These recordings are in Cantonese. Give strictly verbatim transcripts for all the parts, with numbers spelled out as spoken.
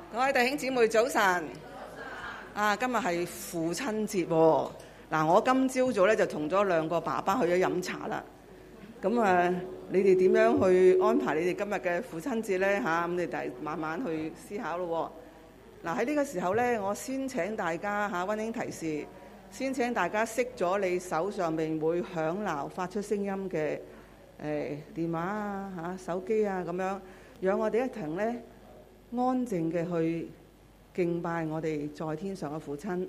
各位弟兄姊妹早晨。啊，今日係父親節喎。嗱，我今朝早咧就同咗兩個爸爸去咗飲茶啦。咁啊，你哋點樣去安排你哋今日嘅父親節咧？嚇，咁你哋慢慢去思考咯。嗱，喺呢個時候咧，我先請大家嚇溫馨提示，先請大家熄咗你手上面會響鬧發出聲音嘅誒電話啊、嚇手機啊咁樣，讓我哋一同咧安靜嘅去敬拜我哋在天上嘅父親。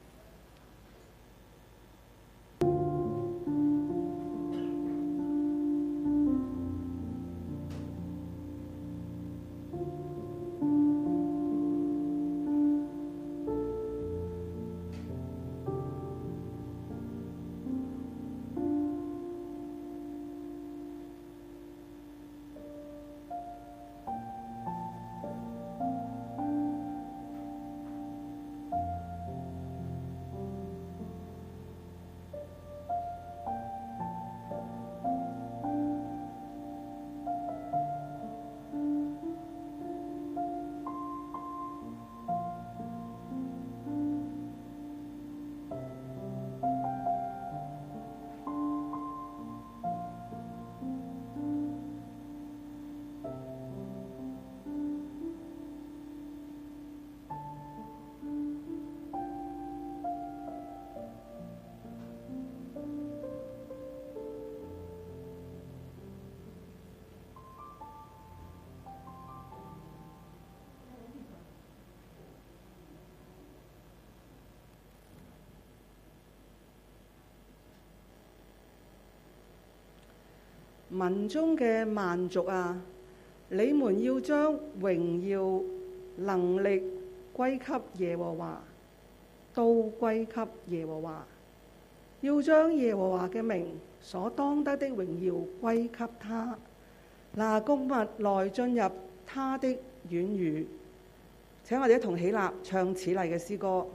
民中嘅萬族啊，你們要將榮耀能力歸給耶和華，都歸給耶和華，要將耶和華嘅名所當得的榮耀歸給他。拿供物來進入他的院宇。請我哋一同起立唱此例嘅詩歌。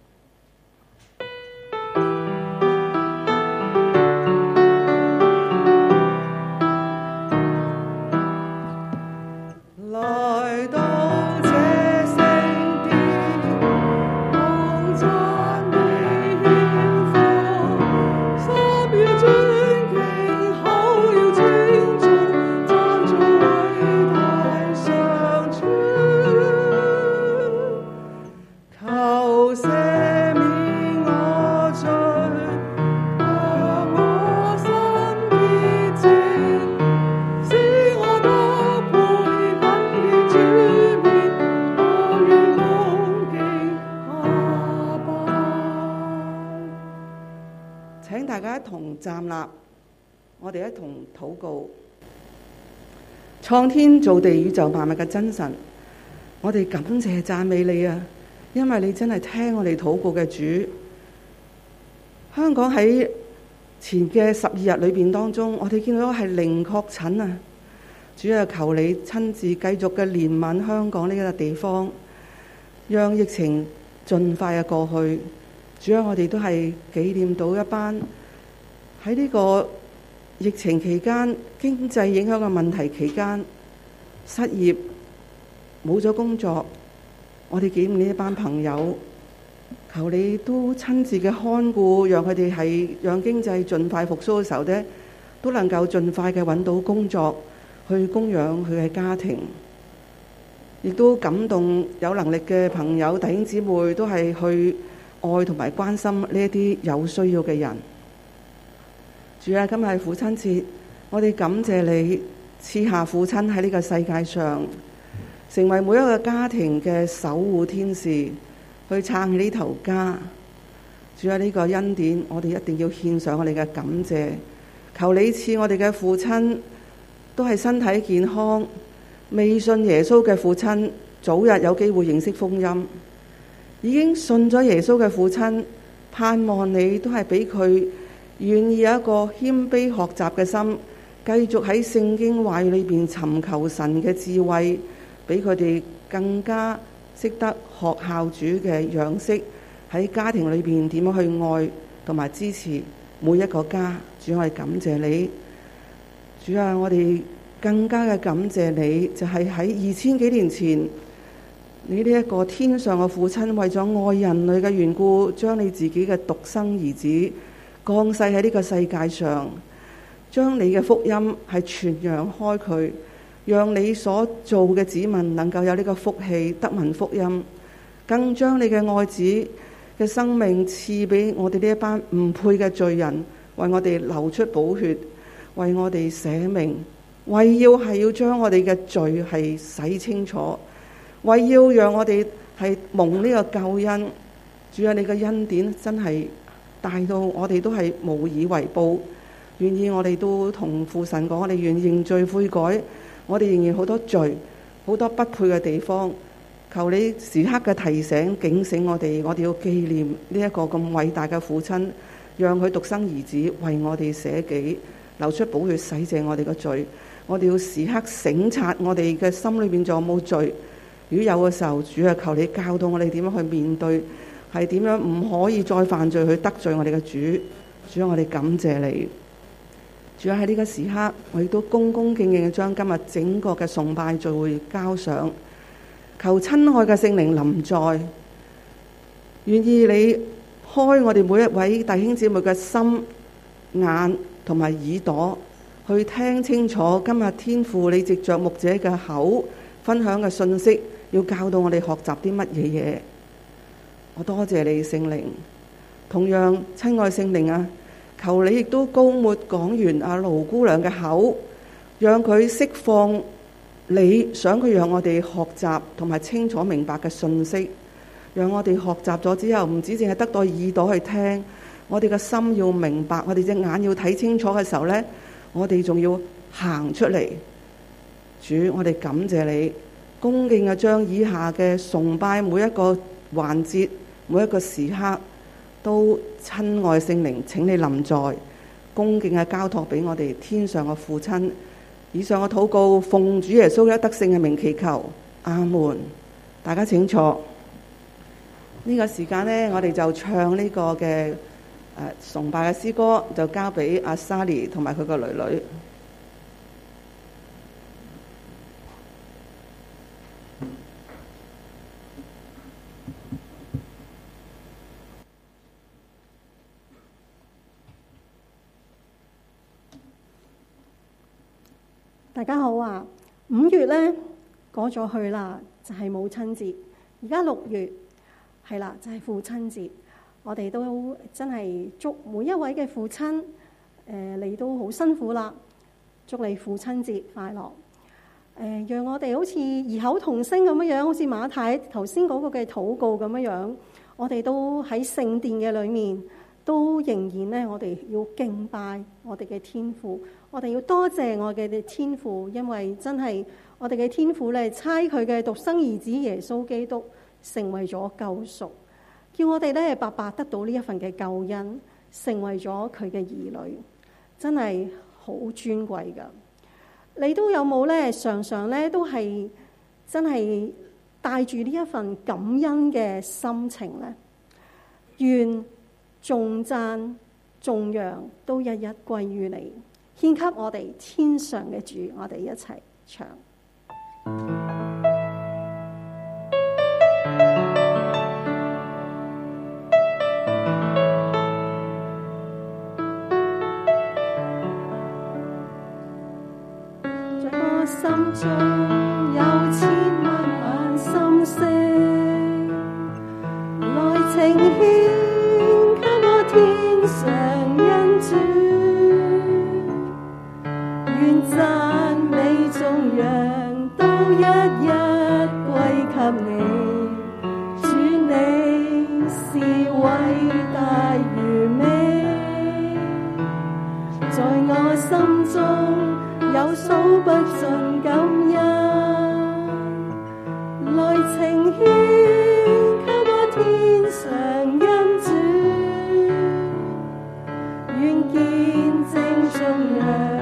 站立，我哋一同禱告。創天造地宇宙萬物嘅真神，我哋感謝讚美你啊！因為你真係聽我哋禱告嘅主。香港喺前嘅十二日裏邊當中，我哋見到係零確診啊！主啊，求你親自繼續嘅憐憫香港呢個地方，讓疫情盡快嘅過去。主啊，我哋都係紀念到一班喺呢個疫情期間經濟影響嘅問題期間失業冇咗工作，我哋紀念呢一班朋友，求你都親自嘅看顧，讓佢哋係讓經濟盡快復甦嘅時候呢，都能夠盡快嘅揾到工作去供養佢嘅家庭。亦都感動有能力嘅朋友弟兄姊妹都係去愛同埋關心呢一啲有需要嘅人。主啊，今日係父親節，我哋感謝你賜下父親喺呢個世界上，成為每一個家庭嘅守護天使，去撐起呢頭家。主啊，呢個恩典我哋一定要獻上我哋嘅感謝。求你賜我哋嘅父親都係身體健康，未信耶穌嘅父親早日有機會認識福音，已經信咗耶穌嘅父親，盼望你都係俾佢願意有一個謙卑學習嘅心，繼續喺聖經話語裏邊尋求神嘅智慧，俾佢哋更加識得學效主嘅樣式，喺家庭裏邊點樣去愛同埋支持每一個家。主，我哋感謝你。主啊，我哋更加嘅感謝你，就係喺二千幾年前你呢一個天上嘅父親，為咗愛人類嘅緣故，將你自己嘅獨生兒子降世喺呢個世界上，將你嘅福音係傳揚開佢，讓你所做嘅子民能夠有呢個福氣得聞福音，更將你嘅愛子嘅生命賜俾我哋呢一班唔配嘅罪人，為我哋流出寶血，為我哋捨命，為要係要將我哋嘅罪係洗清楚，為要讓我哋係蒙呢個救恩。主啊，你嘅恩典真係大到我哋都係無以為報，願意我哋都同父神講，我哋願認罪悔改，我哋仍然好多罪，好多不配嘅地方，求你時刻嘅提醒警醒我哋，我哋要紀念呢一個咁偉大嘅父親，讓佢獨生兒子為我哋捨己，流出寶血洗淨我哋嘅罪。我哋要時刻省察我哋嘅心裏邊仲有冇罪，如果有嘅時候，主啊，求你教導我哋點樣去面對，係點樣唔可以再犯罪去得罪我哋嘅主。主啊，我哋感謝你。主啊，喺呢個時刻，我亦都恭恭敬敬將今日整個嘅崇拜聚會交上，求親愛嘅聖靈臨在，願意你開我哋每一位弟兄姊妹嘅心眼同埋耳朵，去聽清楚今日天父你藉着牧者嘅口分享嘅信息，要教導我哋學習啲乜嘢嘢。我多謝你聖靈，同樣親愛聖靈啊，求你亦都膏抹講員阿盧姑娘嘅口，讓佢釋放你想佢讓我哋學習同埋清楚明白嘅信息，讓我哋學習咗之後，唔止淨係得到耳朵去聽，我哋嘅心要明白，我哋隻眼要睇清楚嘅時候呢，我哋仲要行出嚟。主，我哋感謝你，恭敬嘅將以下嘅崇拜每一個環節、每一個時刻，都親愛聖靈，請你臨在，恭敬嘅交託俾我哋天上嘅父親。以上嘅禱告，奉主耶穌嘅得勝嘅名祈求，阿門。大家請坐。呢、這個時間呢，我哋就唱呢個嘅誒、呃、崇拜嘅詩歌，就交俾阿莎莉同埋佢個女女。 大家好啊！五月咧過咗去啦，就係母親節。而家六月係啦，就係父親節。我哋都真係祝每一位嘅父親，誒你都好辛苦啦，祝你父親節快樂。誒，讓我哋好似異口同聲咁樣樣，好似馬太頭先嗰個嘅禱告咁樣樣，我哋都喺聖殿嘅裏面，都仍然咧，我哋要敬拜我哋嘅天父。我哋要多謝我哋嘅天父，因為真係我哋嘅天父咧，差佢嘅獨生兒子耶穌基督成為咗救贖，叫我哋咧白白得到呢一份嘅救恩，成為咗佢嘅兒女，真係好尊貴噶。你都有冇咧？常常咧都係真係帶住呢一份感恩嘅心情咧，願頌讚頌揚都一一歸於你。獻給我哋天上嘅主，我哋一齊唱。在我心中有千萬萬心聲，來呈獻給我天上恩主。願讚美頌揚都一一歸給你，主你是偉大如美，在我心中有數不盡感恩，來呈獻給我天上恩主，願見證頌揚。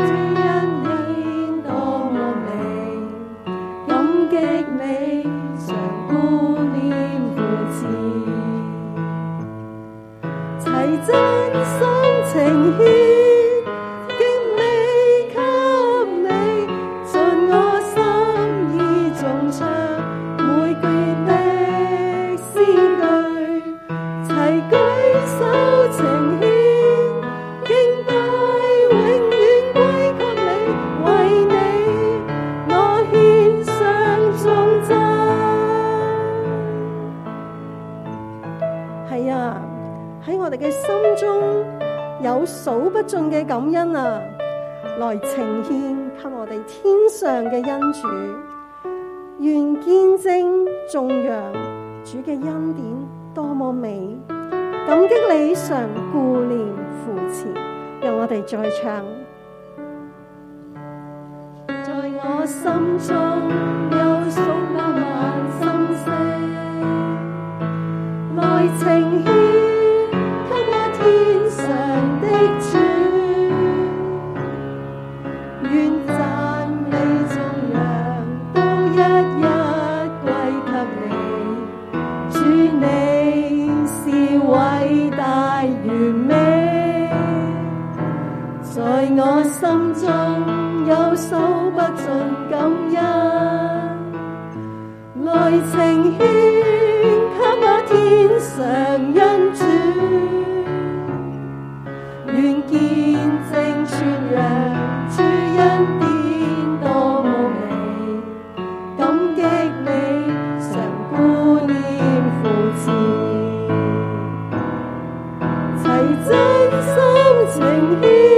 真心呈獻敬美給你，盡我心意頌唱，每句我哋嘅心中有數不盡嘅感恩啊，來呈獻給我哋天上嘅恩主，願見證頌揚主嘅恩典多麼美，感激你常顧念扶持，讓我哋再唱。在我心中有數百萬心聲，來呈獻給那天上的主，願讚美頌揚都一一歸給你，主你是偉大完美，在我心中有數不盡感恩，來呈獻給那天上恩主，願見證傳揚主恩典多麼美，感激你常顧念扶持，齊真心呈獻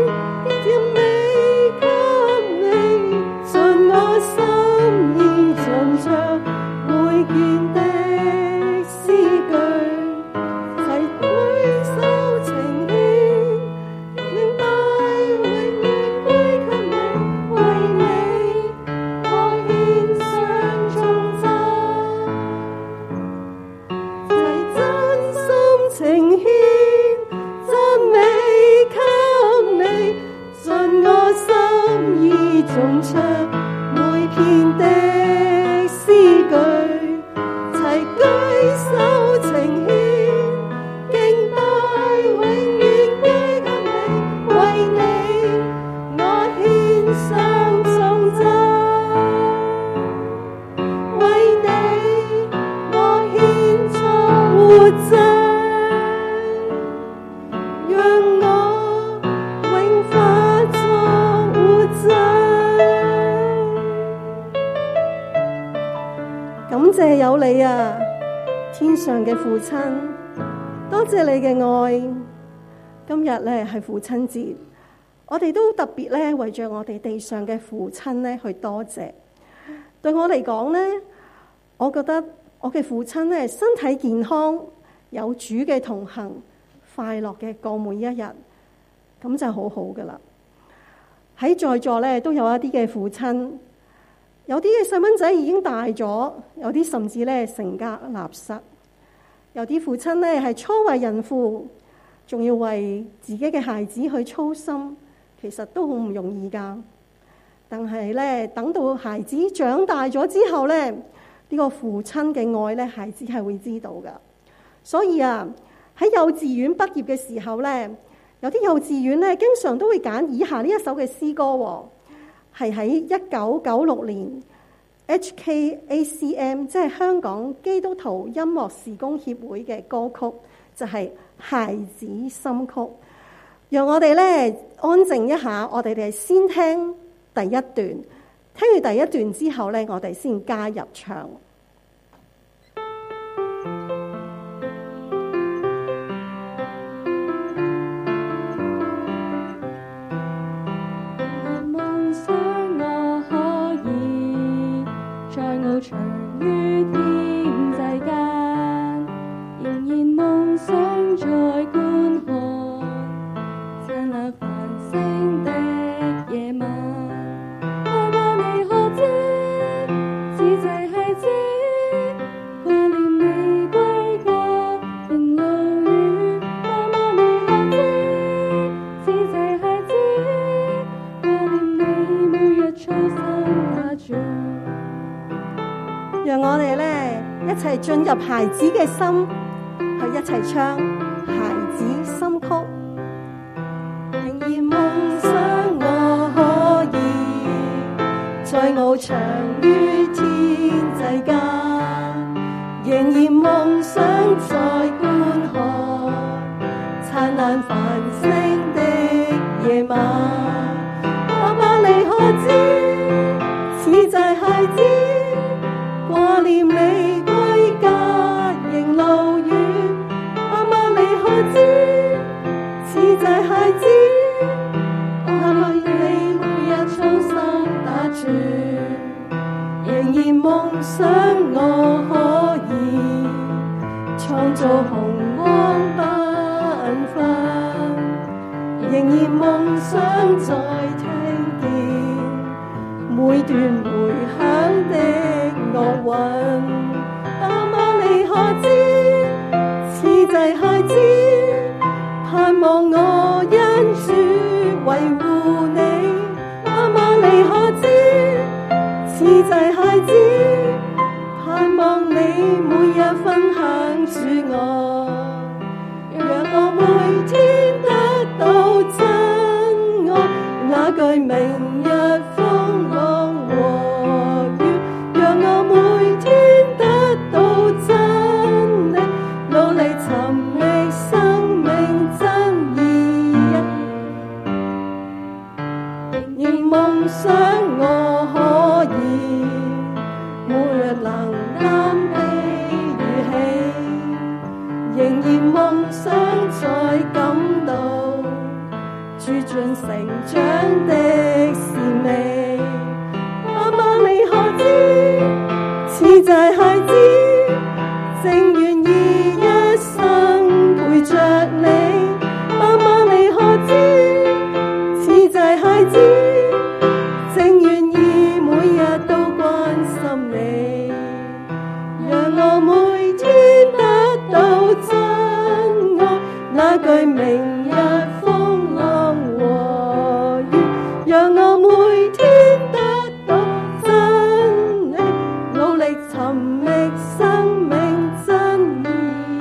有你啊，天上嘅父親，多謝你嘅愛。今日咧係父親節，我哋都特別咧為着我哋地上嘅父親咧去多謝。對我嚟講咧，我覺得我嘅父親咧身體健康，有主嘅同行，快樂嘅過每一日，咁就好好噶啦。喺在座咧都有一啲嘅父親。有啲嘅細蚊仔已經大咗，有啲甚至咧成家立室，有啲父親咧係初為人父，仲要為自己嘅孩子去操心，其實都好唔容易噶。但係咧，等到孩子長大咗之後咧，呢個父親嘅愛咧，孩子係會知道噶。所以啊，喺幼稚園畢業嘅時候咧，有啲幼稚園咧，經常都會揀以下呢一首嘅詩歌喎。係喺一九九六年 H K A C M， 即係香港基督徒音樂事工協會嘅歌曲，就係、是《孩子心曲》。讓我哋咧安靜一下，我哋哋先聽第一段，聽完第一段之後咧，我哋先加入唱。 長於天際間，仍然夢想在觀看燦爛繁星的夜晚。媽媽你可知，此際孩子掛念你歸家仍路遠。媽媽你可知，此際孩子掛念你每日操心打仗。 讓我哋咧一齊進入孩子嘅心，去一齊唱孩子心曲。仍然夢想我可以在翱翔於天際間，仍然夢想在觀看燦爛繁星的夜晚。爸爸你可知，此際孩子掛念你歸家仍路遠。媽媽你可知， 我可以創造紅光繽紛，仍然夢想再聽見每段回響的樂韻。爸媽你可知，此際孩子盼望我因主維護你。爸媽你可知，此際孩子盼望你每日分享主愛，讓我每天得到真愛，那句明日風浪和雨，讓我每天得到真理，努力尋覓生命真意。仍然夢想我可以每日能擔悲與喜，仍然夢想再感到主盡成長的使命。爸媽你可知，此際孩子正願意一生陪着你。爸媽你可知，此際孩子正願意每日都關心你，讓我每天得到真愛，那句明日風浪和雨，讓我每天得到真理，努力尋覓生命真意。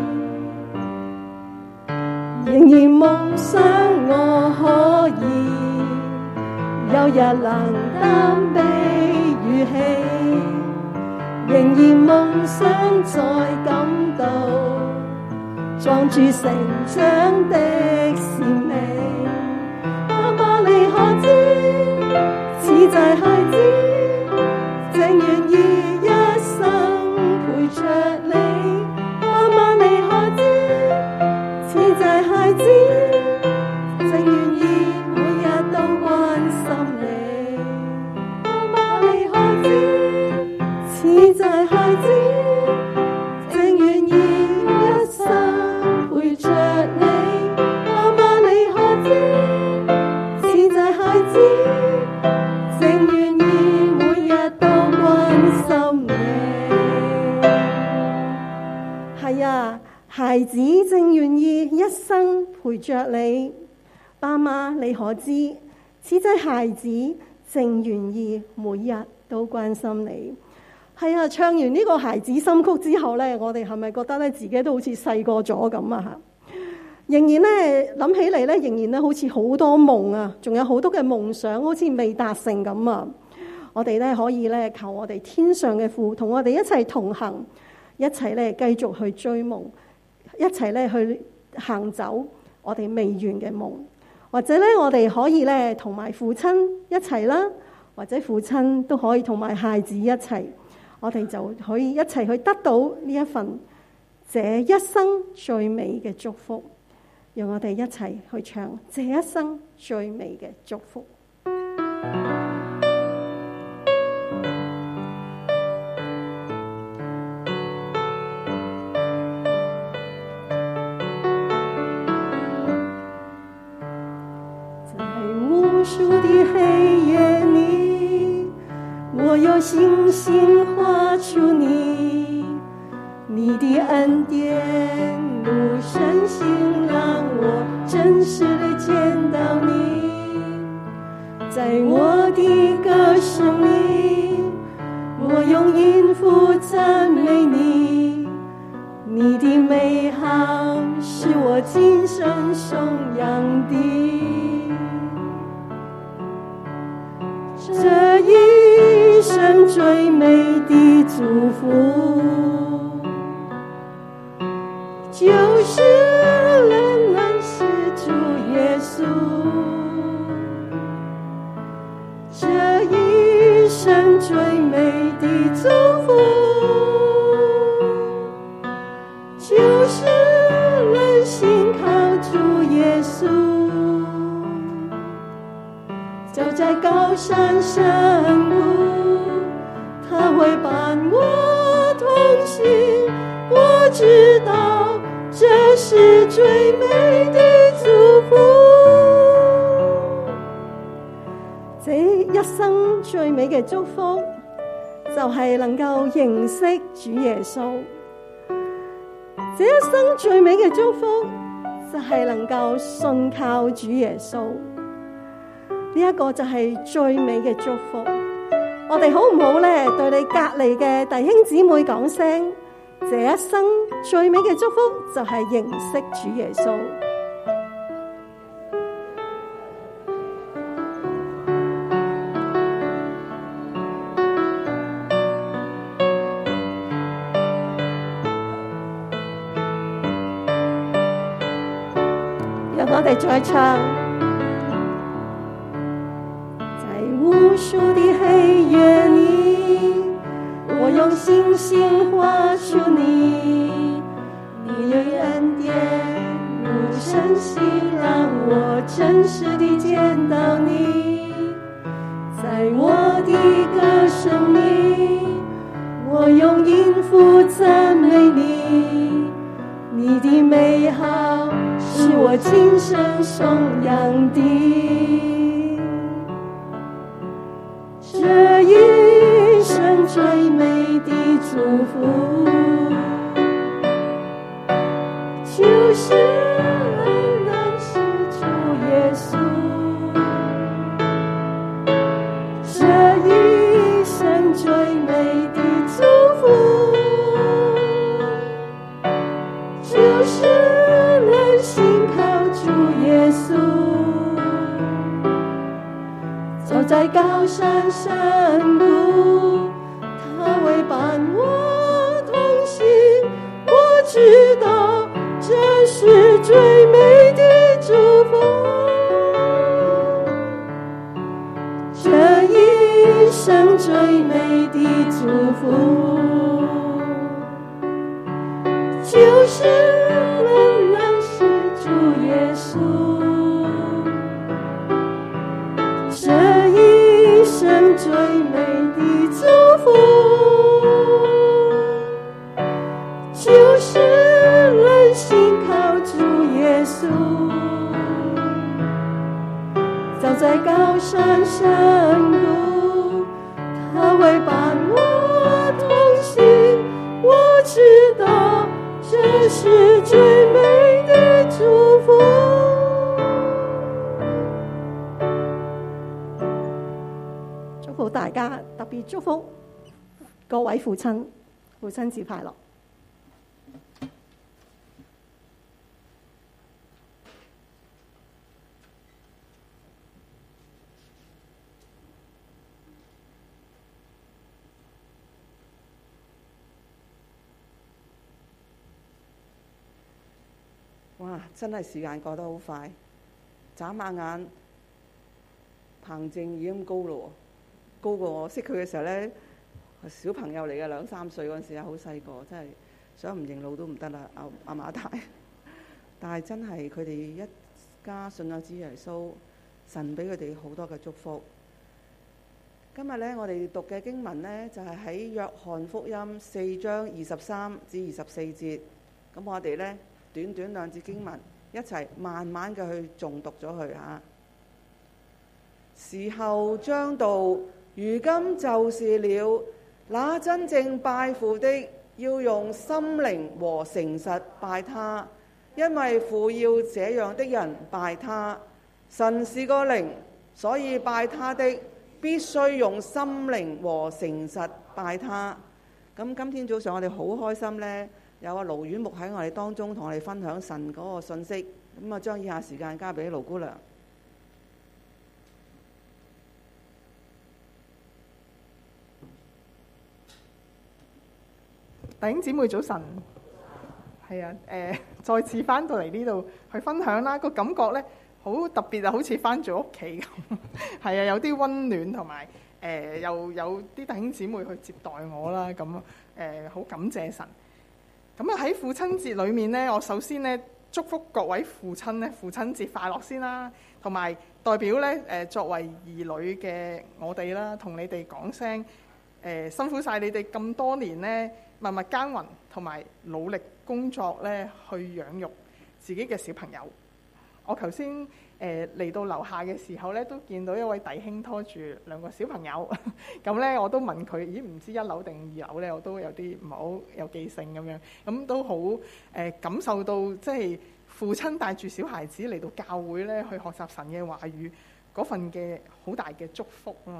仍然夢想我可以有日能擔悲與喜，仍然夢想再感到壯著成長的使命。爸媽你可知，此際孩子正願意一生陪着你。爸媽你可知，此際孩子正願意每日都關心你。爸媽你可知，此際孩子正願意一生陪着你。爸媽你可知，此際孩子正願意每日都關心你。係啊，孩子正願意一生陪着你。爸媽你可知，此際孩子正願意每日都關心你。係啊，唱完呢個孩子心曲之後呢，我哋係咪覺得咧自己都好似細個咗咁啊？仍然咧諗起嚟咧，仍然咧好似好多夢啊，仲有好多嘅夢想好似未達成咁啊！我哋咧可以咧求我哋天上嘅父同我哋一齊同行，一齊咧繼續去追夢，一齊咧去行走我哋未完嘅夢。或者咧，我哋可以咧同埋父親一齊啦，或者父親都可以同埋孩子一齊，我哋就可以一齊去得到呢一份這一生最美嘅祝福。讓我哋一齊去唱這一生最美嘅祝福。树的黑夜裡，我有星星畫出你，你的恩典如晨星，讓我真實地見到你。在我的歌聲裡，我用音符讚美你，你的美好是我今生頌揚的。這一生最美的祝福，就是能認識主耶穌。這一生最美的祝福，就是能信靠主耶穌。走在高山深谷，他會伴我知道這是最美的祝福。這一生最美嘅祝福，就係能夠認識主耶穌。這一生最美嘅祝福，就係能夠信靠主耶穌。呢一個就係最美嘅祝福。我哋好唔好咧？對你隔籬嘅弟兄姊妹講聲，這一生最美嘅祝福就係認識主耶穌。讓我哋再唱。無數的黑夜裡，我用星星畫出你，你用恩典如晨曦，讓我真實地見到你。在我的歌聲裡，我用音符讚美你，你的美好是我今生頌揚的。這一生最美的祝福，就是認識主耶穌。這一生最美的祝福，就是能信靠主耶穌。走在高山深谷，他會伴我同行。我知道這是最美的祝福，這一生最美的祝福，就是能認識主耶穌。這一生最美的祝福，就是能信靠主耶穌。走在高山深谷，他會伴我同行。我知道這是最美的祝福。大家特別祝福各位父親，父親節快樂！ 哇！真係時間過得好快，眨下眼，彭靜已經高咯。高過我識佢嘅時候呢，小朋友嚟嘅，兩三歲嗰陣時啊，好細個，真係想唔認路都唔得啦，阿阿馬太。但係真係佢哋一家信咗主耶穌，神俾佢哋好多嘅祝福。今日呢，我哋讀嘅經文呢，就係喺約翰福音四章二十三至二十四節。咁我哋呢，短短兩節經文，一齊慢慢嘅去誦讀咗佢嚇。時候將到，如今就是了。那真正拜父的，要用心靈和誠實拜他，因為父要這樣的人拜他。神是個靈，所以拜他的必須用心靈和誠實拜他。咁今天早上我哋好開心呢，有阿盧婉木喺我哋當中同我哋分享神嗰個信息。咁啊，將以下時間交俾盧姑娘。 弟兄姊妹早晨，係啊，誒、呃，再次翻到嚟呢度去分享啦，個感覺咧好特別啊，好似翻咗屋企咁，係啊，有啲溫暖同埋誒，又有啲弟兄姊妹去接待我啦，咁誒好感謝神。咁啊喺父親節裏面咧，我首先咧祝福各位父親咧父親節快樂先啦，同埋代表咧誒作為兒女嘅我哋啦，同你哋講聲誒辛苦晒你哋咁多年咧。 默默耕耘同埋努力工作咧，去養育自己嘅小朋友。我頭先誒嚟到樓下嘅時候咧，都見到一位弟兄拖住兩個小朋友，咁咧我都問佢：咦，唔知一樓定二樓咧？我都有啲唔係好有記性咁樣，咁都好誒、呃、感受到即係父親帶住小孩子嚟到教會咧，去學習神嘅話語嗰份嘅好大嘅祝福咯。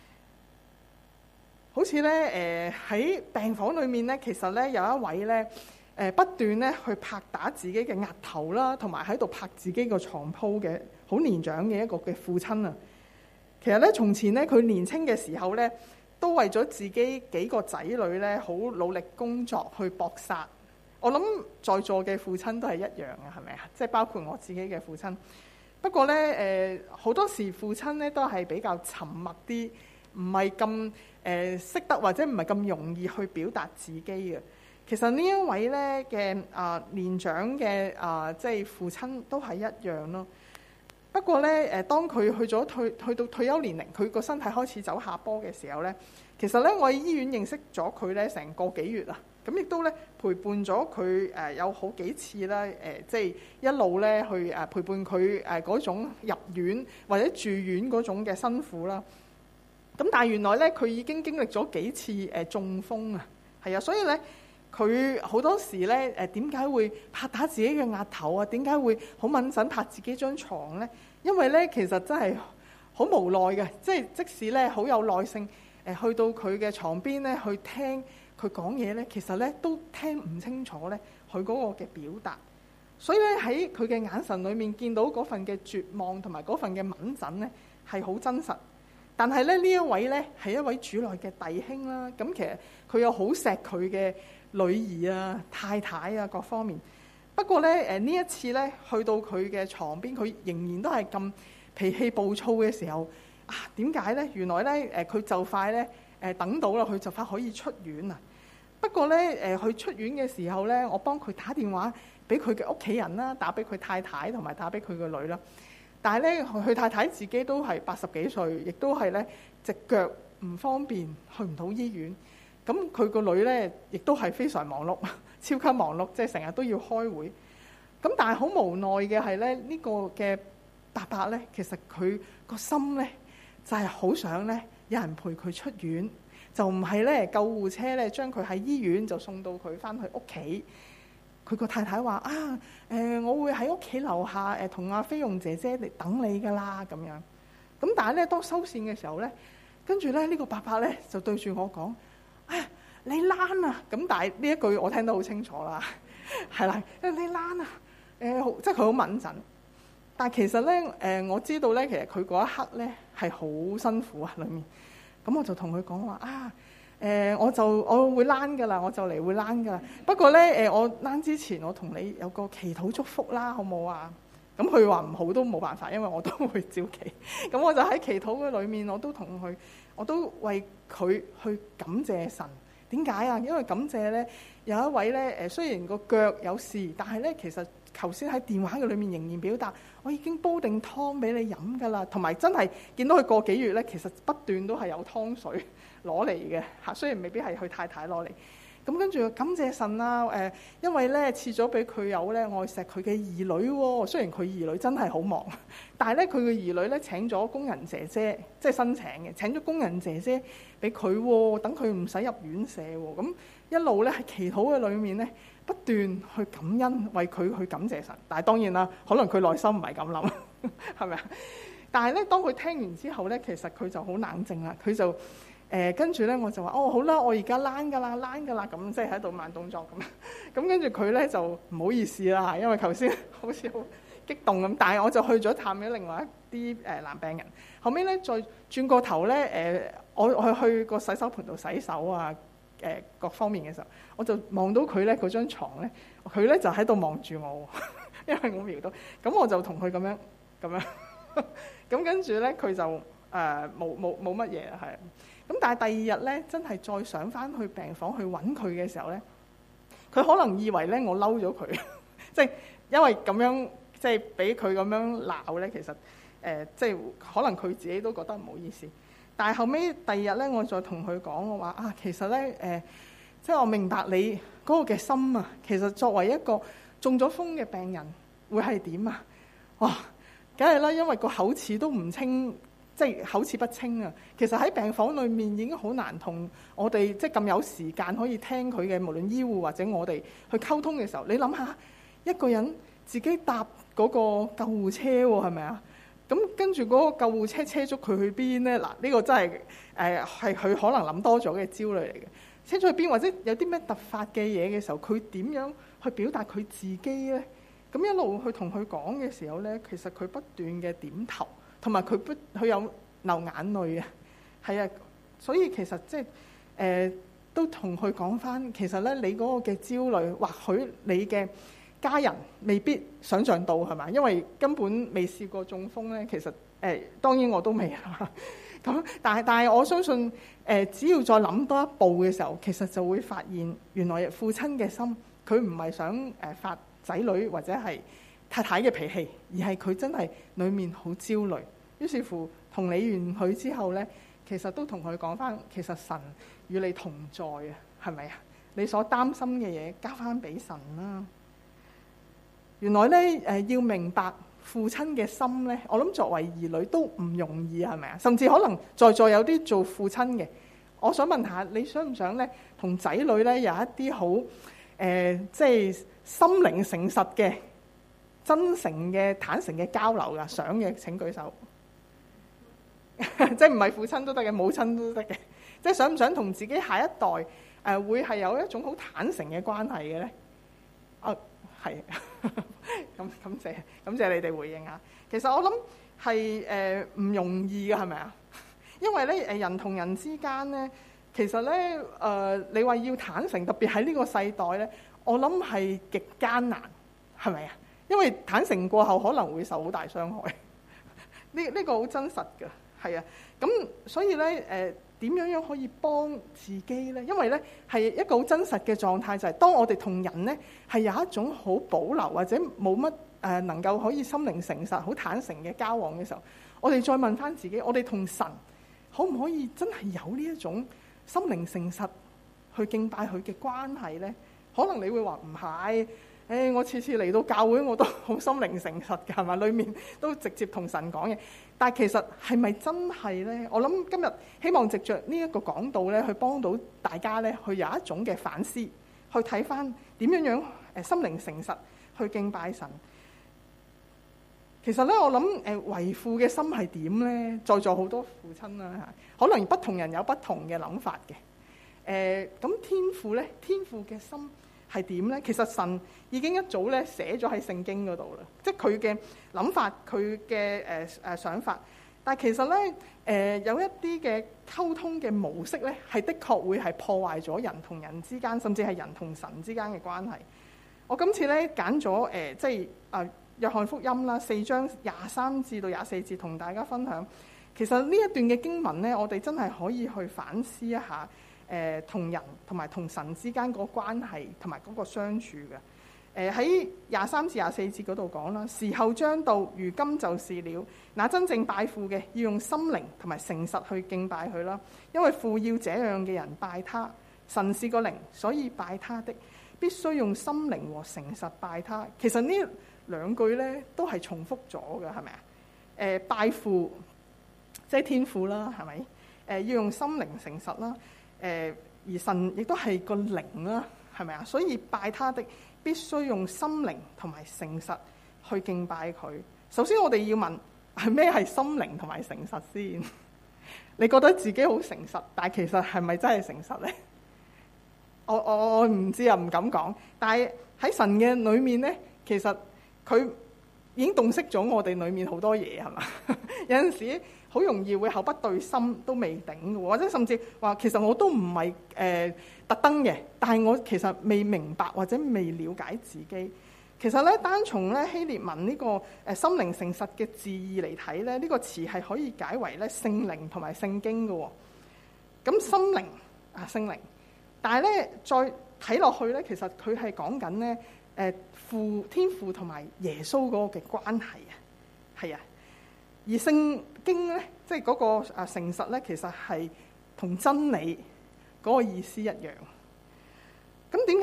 好似咧誒喺病房裏面咧，其實咧有一位咧。誒不斷咧去拍打自己嘅額頭啦，同埋喺度拍自己個床鋪嘅好年長嘅一個嘅父親啊。其實咧，從前咧佢年青嘅時候咧，都為咗自己幾個仔女咧，好努力工作去搏殺。我諗在座嘅父親都係一樣嘅，係咪啊？即係包括我自己嘅父親。不過咧誒，好多時父親咧都係比較沉默啲，唔係咁誒識得或者唔係咁容易去表達自己嘅。其實呢一位咧嘅啊年長嘅啊即係父親都係一樣咯。不過咧誒，當佢去咗退去到退休年齡，佢個身體開始走下坡嘅時候咧，其實咧我喺醫院認識咗佢咧成個幾月啊，咁亦都咧陪伴咗佢誒有好幾次啦誒，即係一路咧去誒陪伴佢誒嗰種入院或者住院嗰種嘅辛苦啦。咁但係原來咧佢已經經歷咗幾次誒中風啊，係啊，所以咧。佢好多時咧誒點解會拍打自己嘅額頭啊？點解會好敏感拍自己張床咧？因為咧其實真係好無奈嘅，即係即使咧好有耐性誒去到佢嘅床邊咧去聽佢講嘢咧，其實咧都聽唔清楚咧佢嗰個嘅表達。所以咧喺佢嘅眼神裏面見到嗰份嘅絕望同埋嗰份嘅敏感咧係好真實。但係咧呢一位咧係一位主內嘅弟兄啦，咁其實佢有好錫佢嘅女兒啊、太太啊各方面。不過咧誒呢一次咧去到佢嘅床邊，佢仍然都係咁脾氣暴躁嘅時候啊，點解咧？原來咧誒佢就快咧誒等到啦，佢就快可以出院啦。不過咧誒佢出院嘅時候咧，我幫佢打電話俾佢嘅屋企人啦，打俾佢太太同埋打俾佢個女啦。但係咧，佢太太自己都係八十幾歲，亦都係咧隻腳唔方便，去唔到醫院。咁佢個女咧，亦都係非常忙碌，超級忙碌，即係成日都要開會。咁但係好無奈嘅係咧，呢個嘅伯伯咧，其實佢個心咧就係好想咧有人陪佢出院，就唔係咧救護車咧將佢喺醫院就送到佢翻去屋企。佢個太太話啊，誒、呃，我會喺屋企樓下誒同阿菲傭姐姐嚟等你㗎啦，咁樣。咁但係咧，當收線嘅時候咧，跟住咧呢、呢個伯伯咧就對住我講：啊，你躝啊！咁但係呢一句我聽得好清楚啦，係啦，你躝啊！誒、呃，即係佢好敏感。但係其實咧，誒、呃，我知道咧，其實佢嗰一刻咧係好辛苦啊，裡面。咁我就同佢講話啊。誒、呃，我就我會躝㗎啦，我就嚟會躝㗎啦。不過咧，誒、呃，我躝之前，我同你有個祈禱祝福啦，好冇啊？咁佢話唔好都冇辦法，因為我都會照祈。咁我就喺祈禱嘅裏面，我都同佢，我都為佢去感謝神。點解啊？因為感謝咧，有一位咧，誒，雖然個腳有事，但係咧，其實頭先喺電話嘅裏面仍然表達，我已經煲定湯俾你飲㗎啦。同埋真係見到佢個幾月咧，其實不斷都係有湯水攞嚟嘅嚇，雖然未必係佢太太攞嚟。咁跟住感謝神啦，誒、呃，因為咧賜咗俾佢有咧愛錫佢嘅兒女喎。雖然佢兒女真係好忙，但係咧佢嘅兒女咧請咗工人姐姐，即係新請嘅，請咗工人姐姐俾佢喎，等佢唔使入院舍喎。咁一路咧喺祈禱嘅裏面咧，不斷去感恩，為佢去感謝神。但係當然啦，可能佢內心唔係咁諗，係咪啊？但係咧，當佢聽完之後咧，其實佢就好冷靜啦，佢就。誒跟住咧，我就話：哦，好啦，我而家躝㗎啦，躝㗎啦，咁即係喺度慢動作咁。咁跟住佢咧就唔好意思啦，因為頭先好似好激動咁。但係我就去咗探咗另外一啲誒男病人。後尾咧再轉個頭咧，誒、呃、我我去個洗手盆度洗手啊，誒、呃、各方面嘅時候，我就望到佢咧嗰張牀咧，佢咧就喺度望住我，因為我瞄到。咁我就同佢咁樣咁樣，咁跟住咧佢就誒冇冇冇乜嘢係。咁但係第二日咧，真係再上翻去病房去揾佢嘅時候咧，佢可能以為咧我嬲咗佢，即係因為咁樣即係俾佢咁樣鬧咧，其實誒、呃、即係可能佢自己都覺得唔好意思。但係後尾第二日咧，我再同佢講我話啊，其實咧誒即係我明白你嗰個嘅心啊。其實作為一個中咗風嘅病人，會係點啊？哇，梗係啦，因為個口齒都唔清，即係口齒不清啊。其實喺病房裏面已經好難同我哋即係咁有時間可以聽佢嘅，無論醫護或者我哋去溝通嘅時候，你諗下一個人自己搭嗰個救護車喎，係咪啊？咁跟住嗰個救護車車咗佢去邊咧？嗱，呢個真係誒係佢可能諗多咗嘅焦慮嚟嘅。車咗去邊，或者有啲咩突發嘅嘢嘅時候，佢點樣去表達佢自己咧？咁一路去同佢講嘅時候咧，其實佢不斷嘅點頭，同埋佢不佢有流眼淚啊。係啊，所以其實即係誒都同佢講翻，其實咧你嗰個嘅焦慮，或許你嘅家人未必想像到係咪？因為根本未試過中風咧。其實誒、呃、當然我都未啦。咁但係但係我相信誒、呃，只要再諗多一步嘅時候，其實就會發現原來父親嘅心，佢唔係想誒、呃、發仔女或者係太太嘅脾氣，而係佢真係裡面好焦慮。於是乎同理完佢之後咧，其實都同佢講翻，其實神與你同在啊，係咪啊？你所擔心嘅嘢交翻俾神啦。原來咧誒、呃、要明白父親嘅心咧，我諗作為兒女都唔容易，係咪啊？甚至可能在座有啲做父親嘅，我想問下你想唔想咧同仔女咧有一啲好誒即係心靈誠實嘅真誠嘅坦誠嘅交流㗎？想嘅請舉手。即係唔係父親都得嘅，母親都得嘅。即係想唔想同自己下一代誒、呃、會係有一種好坦誠嘅關係嘅咧？啊，係。咁感謝感謝你哋回應啊！其實我諗係誒唔容易嘅，係咪啊？因為咧誒人同人之間咧，其實咧誒、呃、你話要坦誠，特別喺呢個世代咧，我諗係極艱難，係咪啊？因為坦誠過後可能會受好大傷害。呢呢、呢個好真實㗎，係啊。咁所以咧誒點樣樣可以幫自己咧？因為咧係一個好真實嘅狀態，就係、是、當我哋同人咧係有一種好保留或者冇乜誒能夠可以心靈誠實、好坦誠嘅交往嘅時候，我哋再問翻自己，我哋同神可唔可以真係有呢一種心靈誠實去敬拜佢嘅關係咧？可能你會話唔係，誒我次次嚟到教會我都好心靈誠實㗎，係嘛？裡面都直接同神講嘢。但係其實係咪真係咧？我諗今日希望藉着呢一個講道咧，去幫到大家咧，去有一種嘅反思，去睇翻點樣樣誒心靈誠實去敬拜神。其實咧，我諗誒為父嘅心係點咧？在座好多父親啦，可能不同人有不同嘅諗法嘅。誒、呃、咁天父咧，天父嘅心係點咧？其實神已經一早咧寫咗喺聖經嗰度啦，即係佢嘅諗法，佢嘅誒誒想法。但係其實咧誒、呃、有一啲嘅溝通嘅模式咧，係的確會係破壞咗人同人之間，甚至係人同神之間嘅關係。我今次咧揀咗誒即係啊約翰福音啦，四章廿三至到廿四節同大家分享。其實呢一段嘅經文咧，我哋真係可以去反思一下。誒同、呃、人同埋同神之間個關係同埋嗰個相處嘅。誒喺廿三至廿四節嗰度講啦，時候將到，如今就是了。那真正拜父嘅，要用心靈同埋誠實去敬拜佢啦。因為父要這樣嘅人拜他。神是個靈，所以拜他的必須用心靈和誠實拜他。其實呢兩句咧都係重複咗嘅，係咪啊？誒、呃、拜父即係天父啦，係咪？誒、呃、要用心靈誠實啦。誒、呃、而神亦都係個靈啦，係咪啊？所以拜他的必須用心靈同埋誠實去敬拜佢。首先我哋要問係咩係心靈同埋誠實先？你覺得自己好誠實，但係其實係咪真係誠實咧？我我我唔知啊，唔敢講。但係喺神嘅裏面咧，其實佢已經洞悉咗我哋裏面好多嘢，係嘛？有陣時好容易會口不對心都未頂嘅，或者甚至話其實我都唔係誒特登嘅，但係我其實未明白或者未了解自己。其實咧，單從咧希臘文呢個誒心靈誠實嘅字義嚟睇咧，呢個詞係可以解為咧聖靈同埋聖經嘅。咁心靈啊聖靈，但係咧再睇落去咧，其實佢係講緊咧誒父天父同埋耶穌嗰個嘅關係啊，係啊。而聖經咧，即係嗰個啊誠實咧，其實係同真理嗰個意思一樣。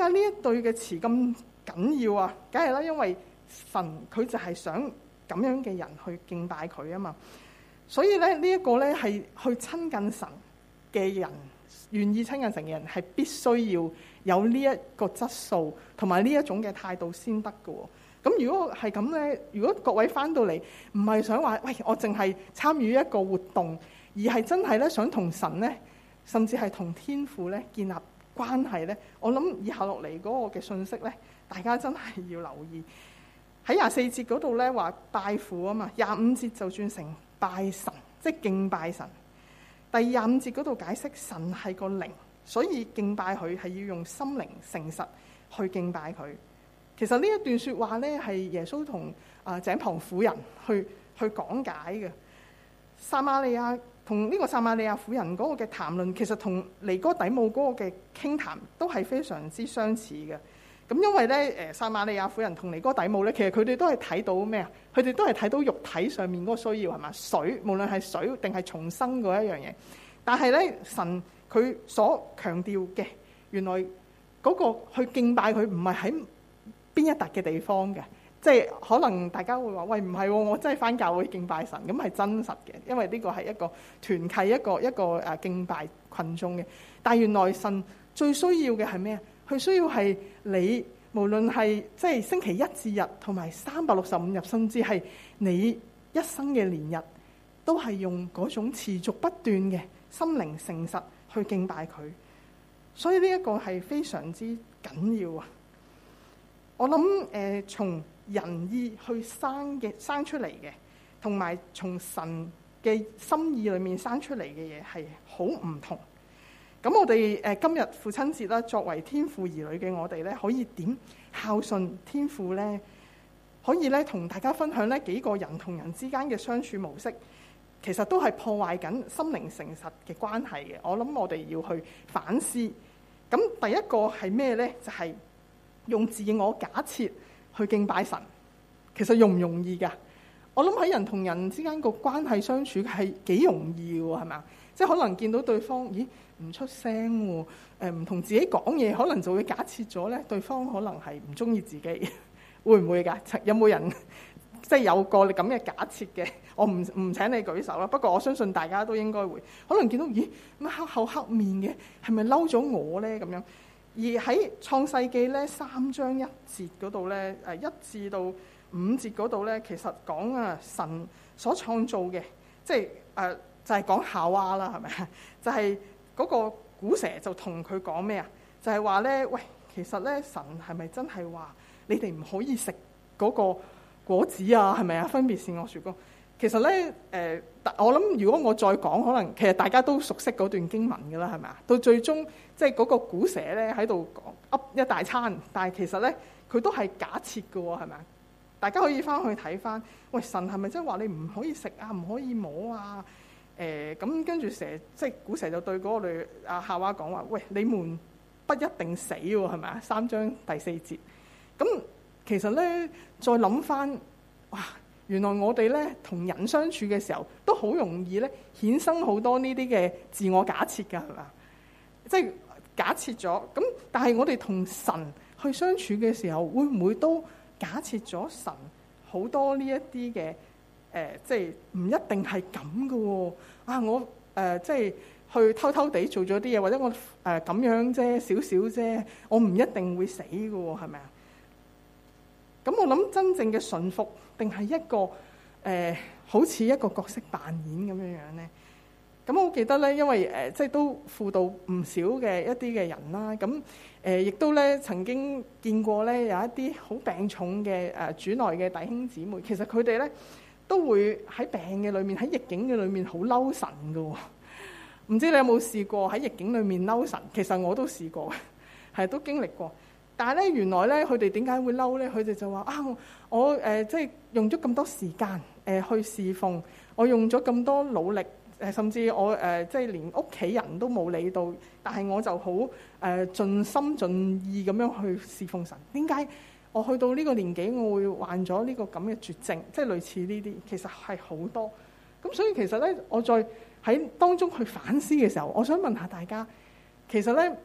解呢一對嘅詞咁緊要啊？梗係啦，因為神佢就係想咁樣嘅人去敬拜佢啊嘛。所以咧，呢一個咧係去親近神嘅人，願意親近神嘅人係必須要有呢一個質素同埋呢一種嘅態度先得㗎喎。咁如果係咁咧，如果各位翻到嚟唔係想話，喂，我淨係參與一個活動，而係真係咧想同神咧，甚至係同天父咧建立關係咧，我諗以下落嚟嗰個嘅信息咧，大家真係要留意。喺廿四節嗰度咧話拜父啊嘛，廿五節就轉成拜神，即係敬拜神。第廿五節嗰度解釋神係個靈，所以敬拜佢係要用心靈誠實去敬拜佢。其實呢一段說話咧係耶穌同啊井旁婦人去去講解嘅。撒瑪利亞同呢個撒瑪利亞婦人嗰個嘅談論，其實同尼哥底母嗰個嘅傾談都係非常之相似嘅。咁因為咧，誒撒瑪利亞婦人同尼哥底母咧，其實佢哋都係睇到咩啊？佢哋都係睇到肉體上面嗰個需要係嘛？水，無論係水定係重生嗰一樣嘢。但係咧，神佢所強調嘅，原來嗰個去敬拜佢唔係喺邊一笪嘅地方嘅，即係可能大家會話：喂，唔係喎，我真係返教會敬拜神，咁係真實嘅，因為呢個係一個團契，一個一個誒敬拜群眾嘅。但係原來神最需要嘅係咩啊？佢需要係你，無論係即係星期一至日，同埋三百六十五日，甚至係你一生嘅年日，都係用嗰種持續不斷嘅心靈誠實去敬拜佢。所以呢一個係非常之緊要啊！我諗誒、呃，從人意去生嘅生出嚟嘅，同埋從神嘅心意裏面生出嚟嘅嘢係好唔同。咁我哋誒、呃、今日父親節啦，作為天父兒女嘅我哋咧，可以點孝順天父咧？可以咧同大家分享呢幾個人同人之間嘅相處模式，其實都係破壞緊心靈誠實嘅關係嘅。我諗我哋要去反思。咁第一個係咩咧？就係、是用自我假設去敬拜神，其實容唔容易㗎？我諗喺人同人之間個關係相處係幾容易喎，係咪啊？即係可能見到對方，咦唔出聲喎，誒唔同自己講嘢，可能就會假設咗咧，對方可能係唔中意自己，會唔會㗎？有冇人即係有個咁嘅假設嘅？我唔唔請你舉手啦。不過我相信大家都應該會，可能見到咦乜黑口黑面嘅，係咪嬲咗我咧咁樣？而喺創世記咧三章一節嗰度咧，誒一至到五節嗰度咧，其實講啊神所創造嘅，即係誒、呃、就係、是、講夏娃啦，係咪啊？就係、是、嗰個古蛇就同佢講咩啊？就係話咧，喂，其實咧神係咪真係話你哋唔可以食嗰個果子啊？係咪啊？分別善惡樹光。其實咧，誒、呃，我諗如果我再講，可能其實大家都熟悉嗰段經文㗎啦，係咪啊？到最終，即係嗰個古蛇咧喺度噏一大餐，但係其實咧佢都係假設㗎喎，係咪啊？大家可以翻去睇翻，喂，神係咪真係話你唔可以食啊，唔可以摸啊？誒、呃，咁跟住蛇，即係古蛇就對嗰個女阿夏娃講話，喂，你們不一定死喎，係咪啊？三章第四節。咁其實咧，再諗翻，哇！原來我哋咧同人相處嘅時候，都好容易咧衍生好多呢啲嘅自我假設㗎，係嘛？即係假設咗咁，但係我哋同神去相處嘅時候，會唔會都假設咗神好多呢一啲嘅誒，即係唔一定係咁㗎喎？啊，我誒、呃、即係去偷偷地做咗啲嘢，或者我誒咁、呃、樣啫，少少啫，我唔一定會死㗎喎，係咪啊？咁我諗真正嘅順服，定係一個誒、呃，好似一個角色扮演咁樣樣咧。咁我記得咧，因為誒、呃，即係都輔導唔少嘅一啲嘅人啦。咁誒，亦、呃、都咧曾經見過咧有一啲好病重嘅誒、呃、主內嘅弟兄姊妹，其實佢哋咧都會喺病嘅裏面，喺逆境嘅裏面好嬲神㗎喎。唔知你有冇試過喺逆境裏面嬲神？其實我都試過，係都經歷過。但係咧，原來咧，佢哋點解會嬲咧？佢哋就話啊，我誒、呃、即係用咗咁多時間誒、呃、去侍奉，我用咗咁多努力誒、呃，甚至我誒、呃、即係連屋企人都冇理到，但係我就好誒、呃、盡心盡意咁樣去侍奉神。點解我去到呢個年紀，我會患咗呢個咁嘅絕症？即係類似呢啲，其實係好多。咁所以其實咧，我再喺當中去反思嘅時候，我想問下大家，其實咧。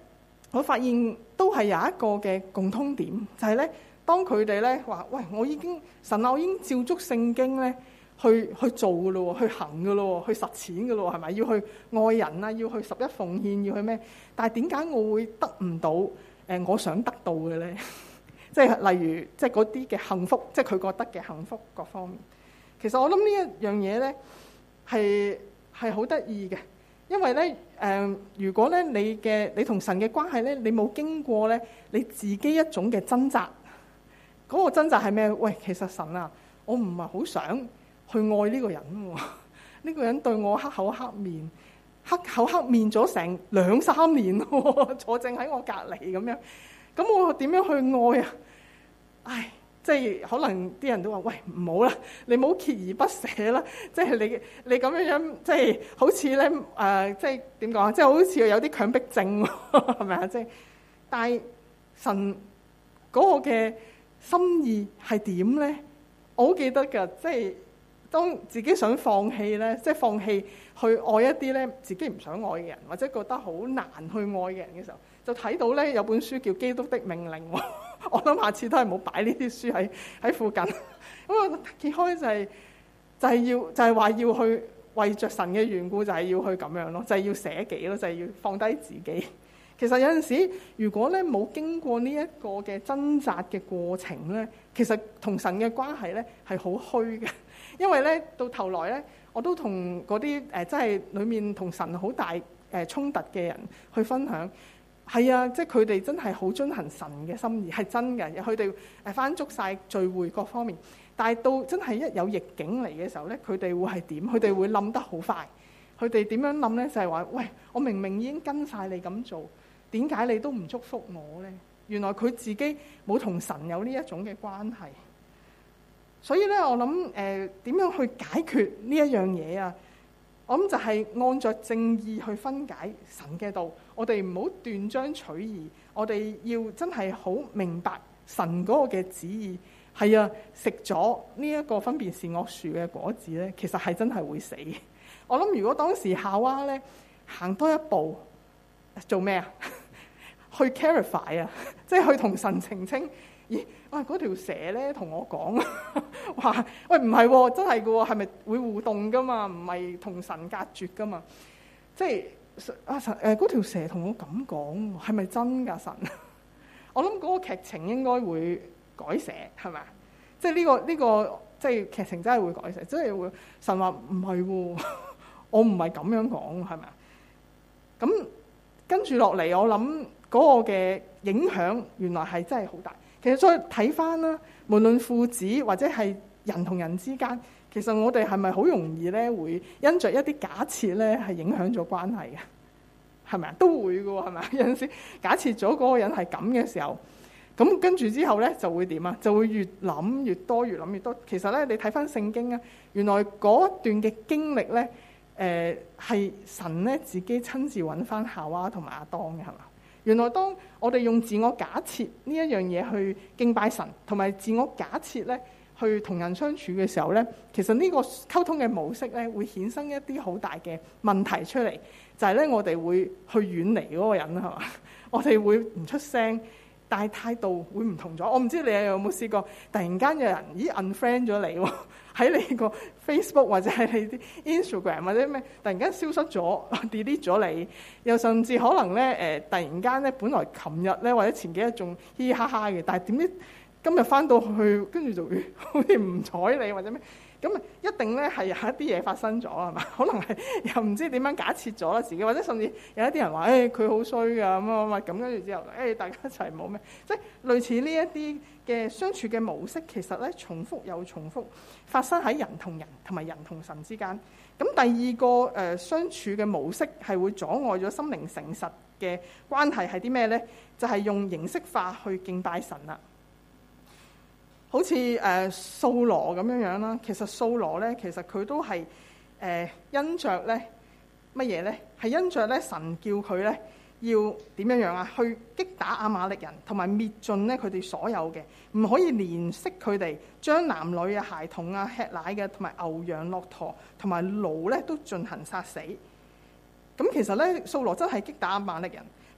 我發現都係有一個嘅共通點，就係咧，當佢哋咧話：喂，我已經神啊，我已經照足聖經咧去去做噶咯，去行噶咯，去實踐噶咯，係咪？要去愛人啊，要去十一奉獻，要去咩？但係點解我會得唔到誒、呃、我想得到嘅咧？即係例如，即係嗰啲嘅幸福，即係佢覺得嘅幸福各方面。其實我諗呢一樣嘢咧係係好得意嘅。因為咧，誒、呃，如果咧你嘅你同神嘅關係咧，你冇經過咧你自己一種嘅掙扎，嗰、那個掙扎係咩？喂，其實神啊，我唔係好想去愛呢個人喎，呢、這個人對我黑口黑面，黑口黑面咗成兩三年喎，坐正喺我隔離咁樣，咁我點樣去愛啊？唉！即係可能啲人都話：喂，唔好啦，你唔好鍥而不捨啦。即係你你咁樣樣，即係好似咧誒，即係點講啊？即係好似有啲強迫症喎，係咪啊？即係，但係神嗰個嘅心意係點咧？我好記得㗎，即係當自己想放棄咧，即係放棄去愛一啲咧自己唔想愛嘅人，或者覺得好難去愛嘅人嘅時候，就睇到咧有本書叫《基督的命令》喎。我諗下次都係冇擺呢啲書喺喺附近。咁我揭開就係、是、就係、是、要就係、是、話要去為着神嘅緣故，就係要去咁樣咯，就係、是、要捨己咯，就係、是、要放低自己。其實有陣時，如果咧冇經過呢一個嘅掙扎嘅過程咧，其實同神嘅關係咧係好虛嘅。因為咧到頭來咧，我都同嗰啲誒即係裡面同神好大誒衝突嘅人去分享。係啊，即係佢哋真係好遵行神嘅心意，係真嘅。佢哋誒翻足晒聚會各方面，但係到真係一有逆境嚟嘅時候咧，佢哋會係點？佢哋會冧得好快。佢哋點樣冧咧？就係話：喂，我明明已經跟晒你咁做，點解你都唔祝福我咧？原來佢自己冇同神有呢一種嘅關係。所以咧，我諗誒點樣去解決呢一樣嘢啊？我諗就係按着正義去分解神嘅道，我哋唔好斷章取義，我哋要真係好明白神嗰個嘅旨意。係啊，食咗呢一個分別善惡樹嘅果子咧，其實係真係會死。我諗如果當時夏娃咧行多一步，做咩啊？去 clarify 啊，即係去同神澄清。咦，哇！嗰條蛇咧同我講話，喂，唔係喎，真係嘅喎，係咪會互動噶嘛？唔係同神隔絕噶嘛？即係啊神誒嗰條蛇同我咁講，係咪真㗎神？我諗嗰個劇情應該會改寫，係咪？即係呢個呢個即係劇情真係會改寫，即係會神話唔係喎，我唔係咁樣講，係咪？咁跟住落嚟，我諗嗰個嘅影響原來係真係好大。其實再睇翻啦，無論父子或者係人同人之間，其實我哋係咪好容易咧會因着一啲假設咧係影響咗關係嘅？係咪啊？都會嘅喎，係咪啊？有陣時假設咗嗰個人係咁嘅時候，咁跟住之後咧就會點啊？就會越諗越多，越諗越多。其實咧，你睇翻聖經啊，原來嗰一段嘅經歷咧，誒、呃、係神咧自己親自揾翻夏娃同埋亞當嘅，係嘛？原來當我哋用自我假設呢一樣嘢去敬拜神，同埋自我假設咧去同人相處嘅時候咧，其實呢個溝通嘅模式咧會衍生一啲好大嘅問題出嚟，就係咧我哋會去遠離嗰個人，係嘛？我哋會唔出聲，但係態度會唔同咗。我唔知你有冇試過，突然間有人咦 unfriend 咗你喎，喺你個 Facebook 或者係你啲 Instagram 或者咩，突然間消失咗 delete 咗你，又甚至可能咧誒、呃，突然間咧，本來琴日咧或者前幾日仲嘻嘻哈哈嘅，但係點知今日翻到去，跟住就會好似唔睬你或者咩，咁啊一定咧係有一啲嘢發生咗係嘛？可能係又唔知點樣假設咗啦自己，或者甚至有一啲人話誒佢好衰㗎咁啊嘛，咁跟住之後誒、哎、大家一齊冇咩，即係類似呢一啲嘅相處嘅模式，其實咧重複又重複發生喺人同人同埋人同神之間。咁第二個誒、呃、相處嘅模式係會阻礙咗心靈誠實嘅關係係啲咩咧？就係、是、用形式化去敬拜神啦。好似誒掃羅咁樣樣啦，其實掃羅咧，其實佢都係誒、呃、因着咧乜嘢咧？係因着咧神叫佢咧要點樣樣啊？去擊打亞瑪力人，同埋滅盡咧佢哋所有嘅，唔可以憐惜佢哋，將男女啊、孩童啊、吃奶嘅，同埋牛羊、駱駝同埋驢咧都進行殺死。咁其實咧，掃羅真係擊打亞瑪力人，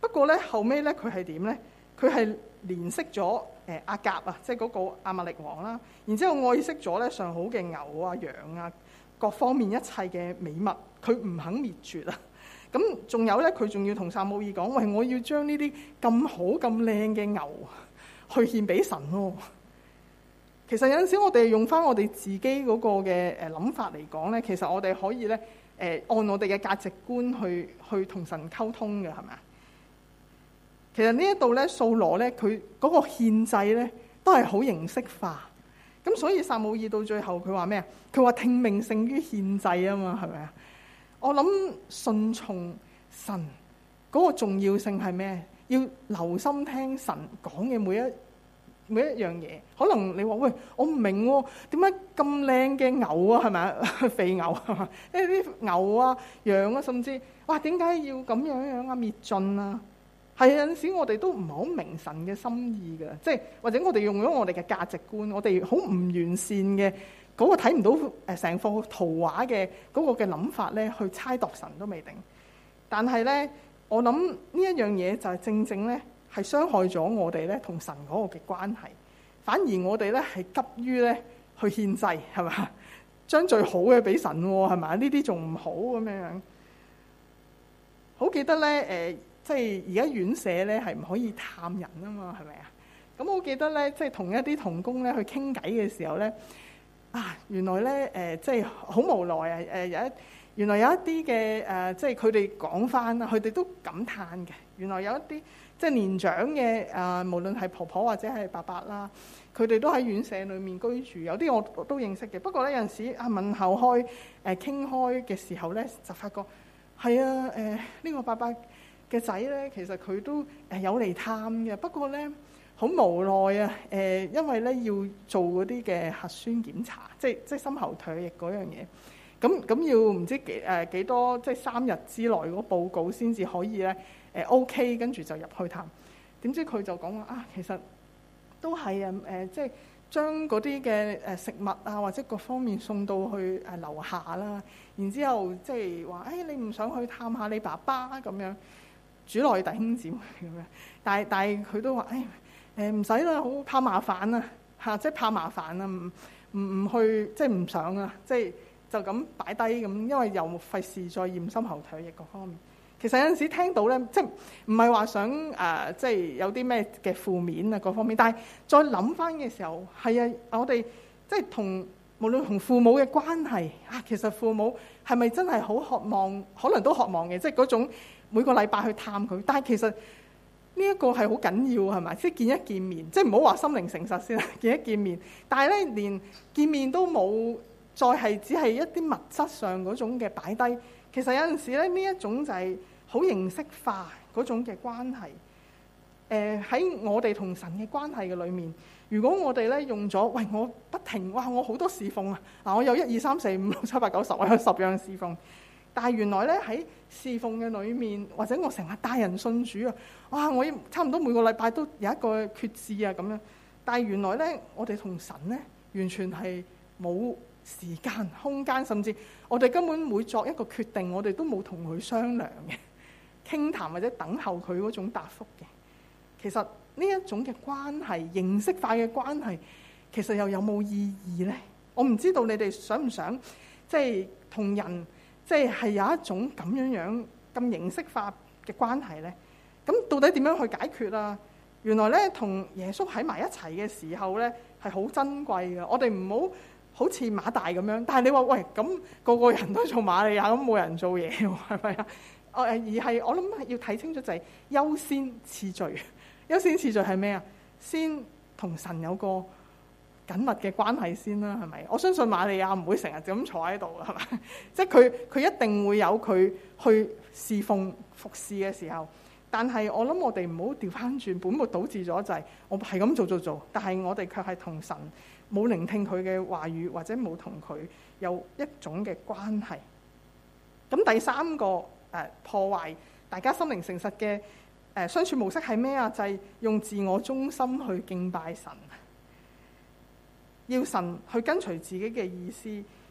不過咧後尾咧佢係點咧？佢係憐惜咗誒亞甲啊，即係嗰個亞瑪力王啦。然之後愛惜咗咧上好嘅牛啊、羊啊，各方面一切嘅美物，佢唔肯滅絕啊。咁仲有咧，佢仲要同撒母耳講：喂，我要將呢啲咁好咁靚嘅牛去獻俾神咯。其實有陣時我哋用翻我哋自己嗰個嘅誒諗法嚟講咧，其實我哋可以咧誒、呃、按我哋嘅價值觀去去同神溝通嘅，係咪啊？其實呢一度咧，掃羅咧佢嗰個獻祭咧都係好形式化。咁所以撒母耳到最後佢話咩啊？佢話聽命勝於獻祭啊嘛，係咪啊？我諗順從神嗰個重要性係咩？要留心聽神講嘅每一每一樣嘢。可能你話喂，我唔明喎，點解咁靚嘅牛啊，係咪啊？肥牛係嘛？呢啲牛啊、羊啊，甚至哇，點解要咁樣樣啊？滅盡啊！係有陣時我哋都唔係好明神嘅心意嘅，即係或者我哋用咗我哋嘅價值觀，我哋好唔完善嘅。嗰個睇唔到誒成幅圖畫嘅嗰個嘅諗法咧，去猜度神都未定。但係咧，我諗呢一樣嘢就係正正咧係傷害咗我哋咧同神嗰個嘅關係。反而我哋咧係急於咧去獻祭，係咪？將最好嘅俾神喎，係咪？呢啲仲唔好咁樣樣。好記得咧誒、呃，即係而家院舍咧係唔可以探人啊嘛，係咪啊？咁我記得咧，即係同一啲同工咧去傾偈嘅時候咧。啊，原來咧誒、呃，即係好無奈啊！誒、呃、有一原來有一啲嘅誒，即係佢哋講翻啦，佢哋都感嘆嘅。原來有一啲即係年長嘅誒、呃，無論係婆婆或者係伯伯啦，佢哋都喺院舍裏面居住。有啲我都認識嘅。不過咧有陣時啊問候開誒傾開嘅時候咧，就發覺係啊誒呢、呃呢個伯伯嘅仔咧，其實佢都誒有嚟探嘅。不過咧，好無奈啊！誒、呃，因為咧要做嗰啲嘅核酸檢查，即係即係深喉唾液嗰樣嘢。咁咁要唔知幾誒、呃、幾多，即係三日之內嗰個報告先至可以咧誒、呃、OK，跟住就入去探。點知佢就講話啊，其實都係啊誒，即係將嗰啲嘅誒食物啊或者各方面送到去誒樓下啦。然之後即係話誒，你唔想去探下你爸爸咁樣，主內弟兄姊妹咁樣。但係但係佢都話誒。誒唔使啦，好怕麻煩啊嚇！即係怕麻煩啊，唔唔唔去，即係唔想啊，即係就咁擺低咁，因為又費事再驗深喉唾液各方面。其實有陣時聽到咧，即係唔係話想誒、呃，即係有啲咩嘅負面啊各方面。但係再諗翻嘅時候，係啊，我哋即係同無論同父母嘅關係啊，其實父母係咪真係好渴望？可能都渴望嘅，即係嗰種每個禮拜去探佢。但係其實呢一個係好緊要係咪？即係見一見面，即係唔好話心靈誠實先啦，見一見面。但係咧，連見面都冇，再係只係一啲物質上嗰種嘅擺低。其實有陣時咧，呢一種就係好形式化嗰種嘅關係。誒、呃、喺我哋同神嘅關係嘅裏面，如果我哋咧用咗，喂，我不停，哇，我好多侍奉啊！嗱，我有一二三四五六七八九十，我有十樣侍奉。但係原來咧喺侍奉嘅裏面，或者我成日帶人信主啊，哇！我差唔多每個禮拜都有一個決志啊咁樣。但係原來咧，我哋同神咧完全係冇時間、空間，甚至我哋根本每作一個決定，我哋都冇同佢商量嘅、傾談或者等候佢嗰種答覆嘅。其實呢一種嘅關係、形式化嘅關係，其實又有冇意義咧？我唔知道你哋想唔想即係同人。即係係有一種咁樣樣咁形式化嘅關係咧，咁到底點樣去解決啊？原來咧同耶穌喺埋一齊嘅時候咧係好珍貴嘅。我哋唔好好似馬大咁樣，但係你話喂，咁個個人都做瑪利亞，咁冇人做嘢喎，係咪啊？誒而係我諗要睇清楚就係優先次序。優先次序係咩啊？先同神有個緊密嘅關係先啦，係咪？我相信瑪利亞唔會成日就咁坐喺度，係咪？即係佢佢一定會有佢去侍奉服侍嘅時候。但係我諗我哋唔好調翻轉，本末倒置咗就係我係咁做做做，但係我哋卻係同神冇聆聽佢嘅話語，或者冇同佢有一種嘅關係。咁第三個誒、呃、破壞大家心靈誠實嘅誒、呃、相處模式係咩啊？就係、是、用自我中心去敬拜神。要神去跟隨自己嘅意思，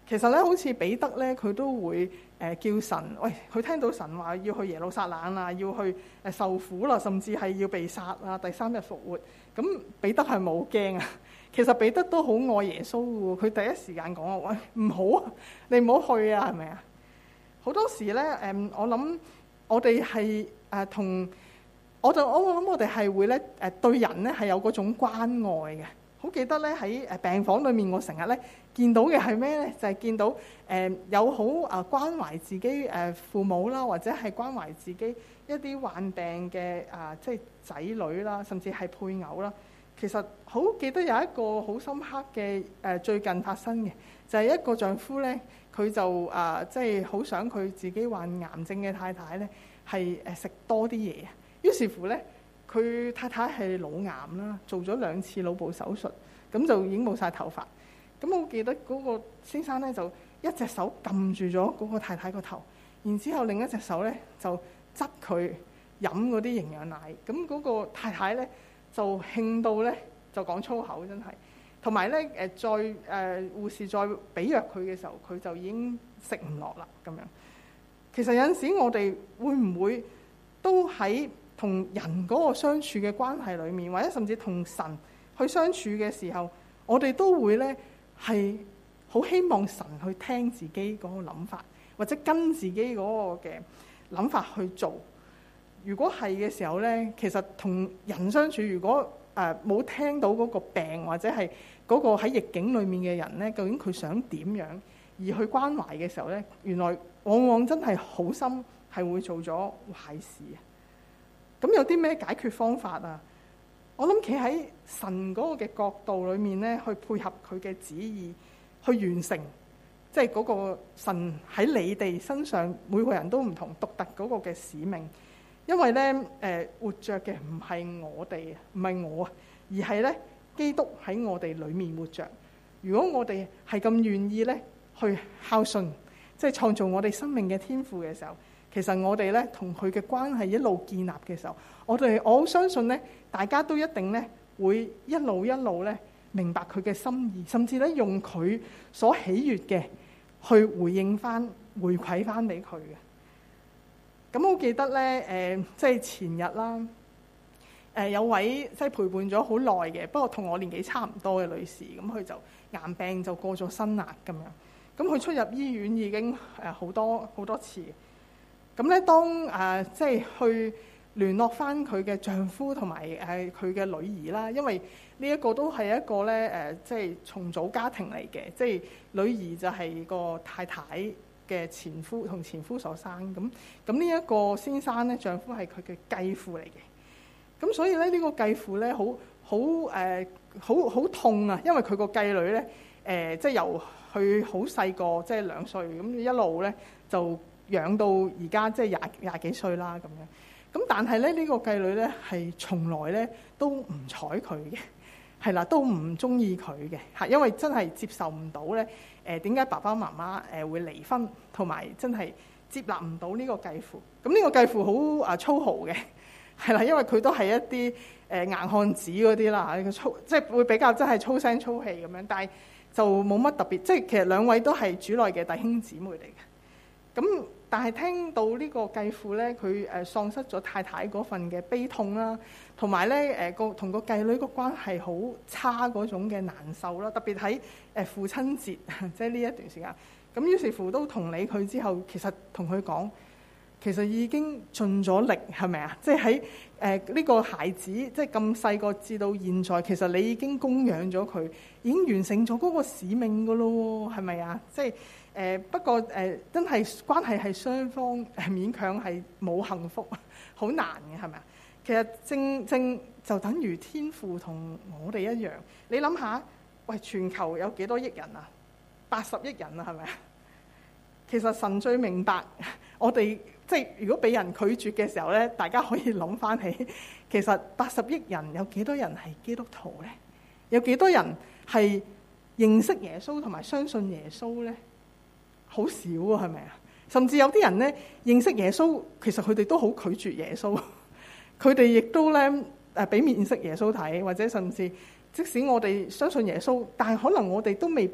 其實咧，好似彼得咧，佢都會誒、呃、叫神，喂，佢聽到神話要去耶路撒冷啊，要去誒受苦啦，甚至係要被殺啊，第三日復活。咁彼得係冇驚啊。其實彼得都好愛耶穌嘅喎，佢第一時間講話，喂，唔好啊，你唔好去啊，係咪啊？好多時咧，誒、嗯，我諗我哋係誒同，我就我我諗我哋係會咧誒對人咧係有嗰種關愛嘅。好記得咧喺誒病房裏面，我成日咧見到嘅係咩咧？就係、是、見到誒、呃、有好啊關懷自己誒父母啦，或者係關懷自己一啲患病嘅啊，即係仔女啦，甚至係配偶啦。其實好記得有一個好深刻嘅誒、呃、最近發生嘅，就係、是、一個丈夫咧，佢就啊即係好想佢自己患癌症嘅太太咧係誒食多啲嘢啊。於是乎咧，佢太太係腦癌啦，做咗兩次腦部手術，咁就已經冇晒頭髮。咁我記得嗰個先生咧就一隻手撳住咗嗰個太太個頭，然之後另一隻手咧就執佢飲嗰啲營養奶。咁嗰個太太咧就興到咧就講粗口，真係。同埋咧誒再誒、呃、護士再俾藥佢嘅時候，佢就已經食唔落啦咁樣。其實有陣時我哋會唔會都喺同人嗰個相處嘅關係裏面，或者甚至同神去相處嘅時候，我哋都會咧係好希望神去聽自己嗰個諗法，或者跟自己嗰個嘅諗法去做。如果係嘅時候咧，其實同人相處，如果誒冇、呃、聽到嗰個病或者係嗰個喺逆境裏面嘅人咧，究竟佢想點樣而去關懷嘅時候咧，原來往往真係好心係會做咗壞事啊！咁有啲咩解決方法啊？我諗企喺神嗰個嘅角度裏面咧，去配合佢嘅旨意，去完成，即係嗰個神喺你哋身上每個人都唔同獨特嗰個嘅使命。因為咧，誒、呃、活着嘅唔係我哋，唔係我啊，而係咧基督喺我哋裏面活着。如果我哋係咁願意咧去孝順，即係創造我哋生命嘅天父嘅時候，其實我哋咧同佢嘅關係一路建立嘅時候，我哋我好相信咧，大家都一定咧會一路一路咧明白佢嘅心意，甚至咧用佢所喜悅嘅去回應翻、回饋翻俾佢嘅。咁我記得咧，誒、呃，即係前日啦，誒、呃，有位即係陪伴咗好耐嘅，不過同我年紀差唔多嘅女士，咁佢就癌病就過咗身啦，咁樣。咁佢出入醫院已經誒好多好多次。咁咧，當誒、呃、即係去聯絡翻佢嘅丈夫同埋誒佢嘅女兒啦，因為呢一個都係一個咧誒、呃，即係重組家庭嚟嘅，即係女兒就係個太太嘅前夫同前夫所生，咁咁呢一個先生咧，丈夫係佢嘅繼父嚟嘅，咁所以咧呢、這個繼父咧好好誒好好痛啊，因為佢個繼女咧誒、呃、即係由佢好細個即係兩歲咁一路咧就養到而家即係廿廿幾歲啦咁樣，咁但係咧呢、這個繼女咧係從來咧都唔睬佢嘅，係啦，都唔中意佢嘅嚇，因為真係接受唔到咧。誒點解爸爸媽媽誒會離婚，同埋真係接納唔到呢個繼父？咁呢個繼父好啊粗豪嘅，係啦，因為佢都係一啲誒硬漢子嗰啲啦嚇，粗即係會比較真係粗聲粗氣咁樣，但係就冇乜特別。即係其實兩位都係主內嘅弟兄姊妹嚟嘅。咁但係聽到呢個繼父咧，佢誒喪失咗太太嗰份嘅悲痛啦，同埋咧誒個同個繼女個關係好差嗰種嘅難受啦，特別喺誒父親節，即係呢一段時間。咁於是乎都同理佢之後，其實同佢講，其實已經盡咗力，係咪啊？即係喺誒呢個孩子，即係咁細個至到現在，其實你已經供養咗佢，已經完成咗嗰個使命噶咯，係咪啊？即係誒、呃、不過誒、呃、真係關係係雙方誒勉強係冇幸福，好難嘅係咪啊？其實正正就等於天父同我哋一樣，你諗下，喂，全球有幾多億人啊？八十億人啊，係咪啊？其實神最明白我哋，即係如果俾人拒絕嘅時候咧，大家可以諗翻起，其實八十億人有幾多人係基督徒咧？有幾多人係認識耶穌同埋相信耶穌咧？好少啊，係咪啊？甚至有啲人咧認識耶穌，其實佢哋都好拒絕耶穌。佢哋亦都咧誒俾面色耶穌睇，或者甚至即使我哋相信耶穌，但係可能我哋都未必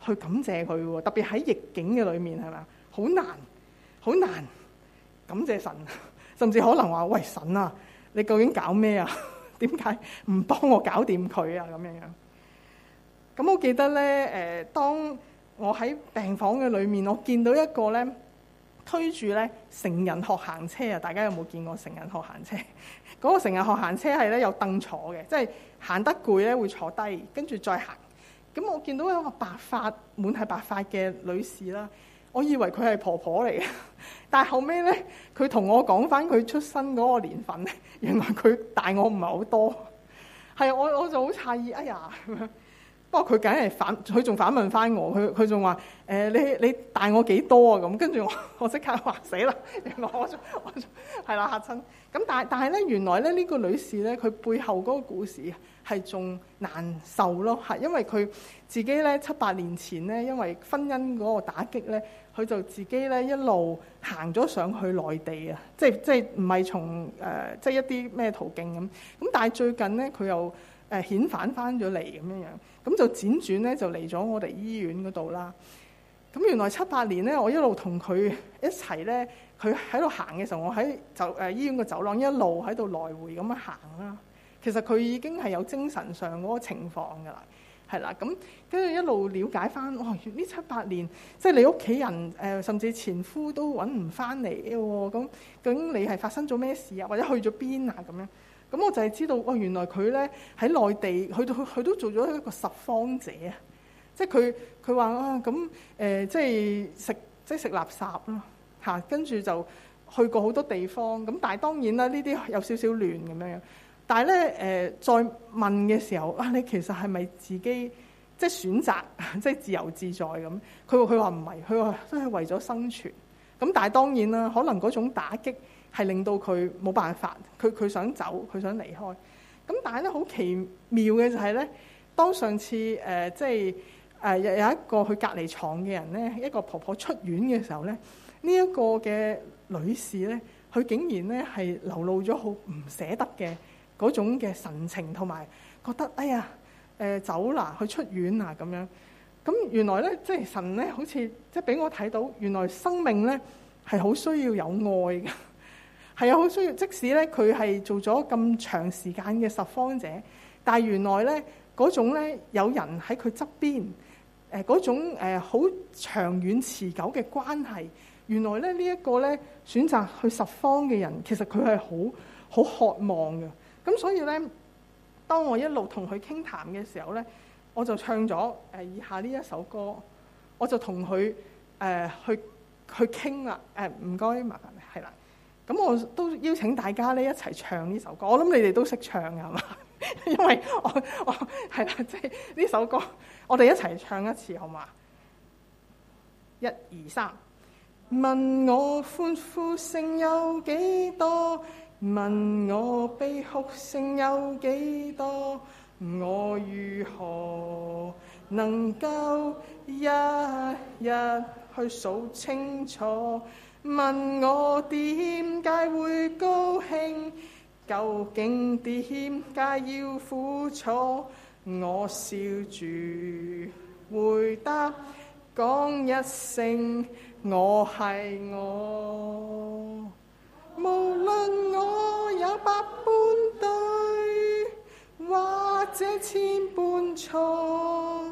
去感謝佢喎。特別喺逆境嘅裏面係咪？好難，好難感謝神，甚至可能話：喂，神啊，你究竟搞咩啊？點解唔幫我搞掂佢啊？咁樣樣。咁我記得咧，誒，當我喺病房嘅裏面，我見到一個咧推住咧成人學行車啊！大家有冇見過成人學行車？嗰個成人學行車係咧有凳坐嘅，即係行得攰咧會坐低，跟住再行。咁我見到有一個白髮滿係白髮嘅女士啦，我以為佢係婆婆嚟嘅，但係後尾咧佢同我講翻佢出生嗰個年份咧，原來佢大我唔係好多。係我我就好詫異，哎呀咁樣。不過佢梗係反，佢仲反問翻我，佢佢仲話誒你你大我幾多啊？咁跟住我我即刻話死啦！原來我仲我仲係啦嚇親。咁但係但係咧，原來咧呢個女士咧，佢背後嗰個故事係仲難受咯，係因為佢自己咧七八年前咧，因為婚姻嗰個打擊咧，佢就自己咧一路行咗上去內地啊，即係即係唔係從誒、呃、即係一啲咩途徑咁。咁但係最近咧佢又誒遣返翻咗嚟咁樣樣。咁就輾轉咧，就嚟咗我哋醫院嗰度啦。咁原來七八年咧，我一路同佢一齊咧，佢喺度行嘅時候，我喺就誒醫院個走廊一路喺度來回咁樣行啦。其實佢已經係有精神上嗰個情況㗎啦，係啦。咁跟住一路了解翻，哦，呢七八年即係你屋企人誒、呃，甚至前夫都揾唔翻嚟嘅喎。咁究竟你係發生咗咩事啊？或者去咗邊啊？咁樣。咁我就係知道，哦，原來佢咧喺內地，佢都佢都做咗一個拾荒者啊！即係佢佢話啊，咁誒、呃，即係食即係食垃圾咯嚇，跟住就去過好多地方。咁但係當然啦，呢啲有少少亂咁樣樣。但係咧誒，再問嘅時候啊，你其實係咪自己即係選擇即係自由自在咁？佢佢話唔係，佢話都係為咗生存。咁但係當然啦，可能嗰種打擊係令到佢冇辦法，佢佢想走，佢想離開。咁但係咧好奇妙嘅就係咧，當上次誒、呃、即係誒有有一個去隔離床嘅人咧，一個婆婆出院嘅時候咧，呢、這、一個嘅女士咧，佢竟然咧係流露咗好唔捨得嘅嗰種嘅神情，同埋覺得哎呀誒、呃、走啦，去出院啊咁樣。咁原來咧即係神咧，好似即係俾我睇到，原來生命咧係好需要有愛嘅。係啊，好需要。即使咧佢係做咗咁長時間嘅拾荒者，但係原來咧嗰種咧有人喺佢側邊，誒嗰種誒好長遠持久嘅關係，原來咧呢一個咧選擇去拾荒嘅人，其實佢係好好渴望嘅。咁所以咧，當我一路同佢傾談嘅時候咧，我就唱咗誒以下呢一首歌，我就同佢誒去去傾啦。誒唔該，麻煩你係啦。咁我都邀請大家咧一齊唱呢首歌，我諗你哋都識唱㗎係嘛？因為我我係啦，即係呢首歌，我哋一齊唱一次好嘛？一二三，問我歡呼聲有幾多？問我悲哭聲有幾多？我如何能夠一一去數清楚？問我點解會高興？究竟點解要苦楚？我笑住回答，講一聲我係我。無論我有百般對，或者千般錯，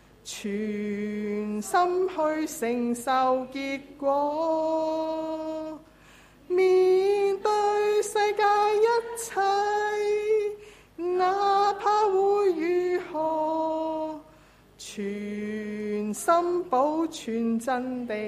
全心去承受結果，面對世界一切，哪怕會如何，全心保存真的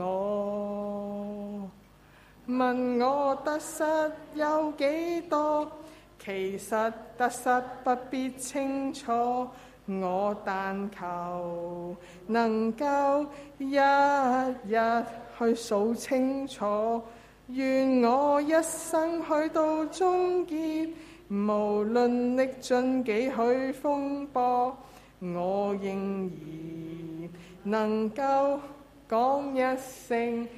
我。問我得失有幾多？其實得失不必清楚。我但求能夠一日去數清楚，願我一生去到終結，無論歷盡幾許風波，我仍然能夠講一聲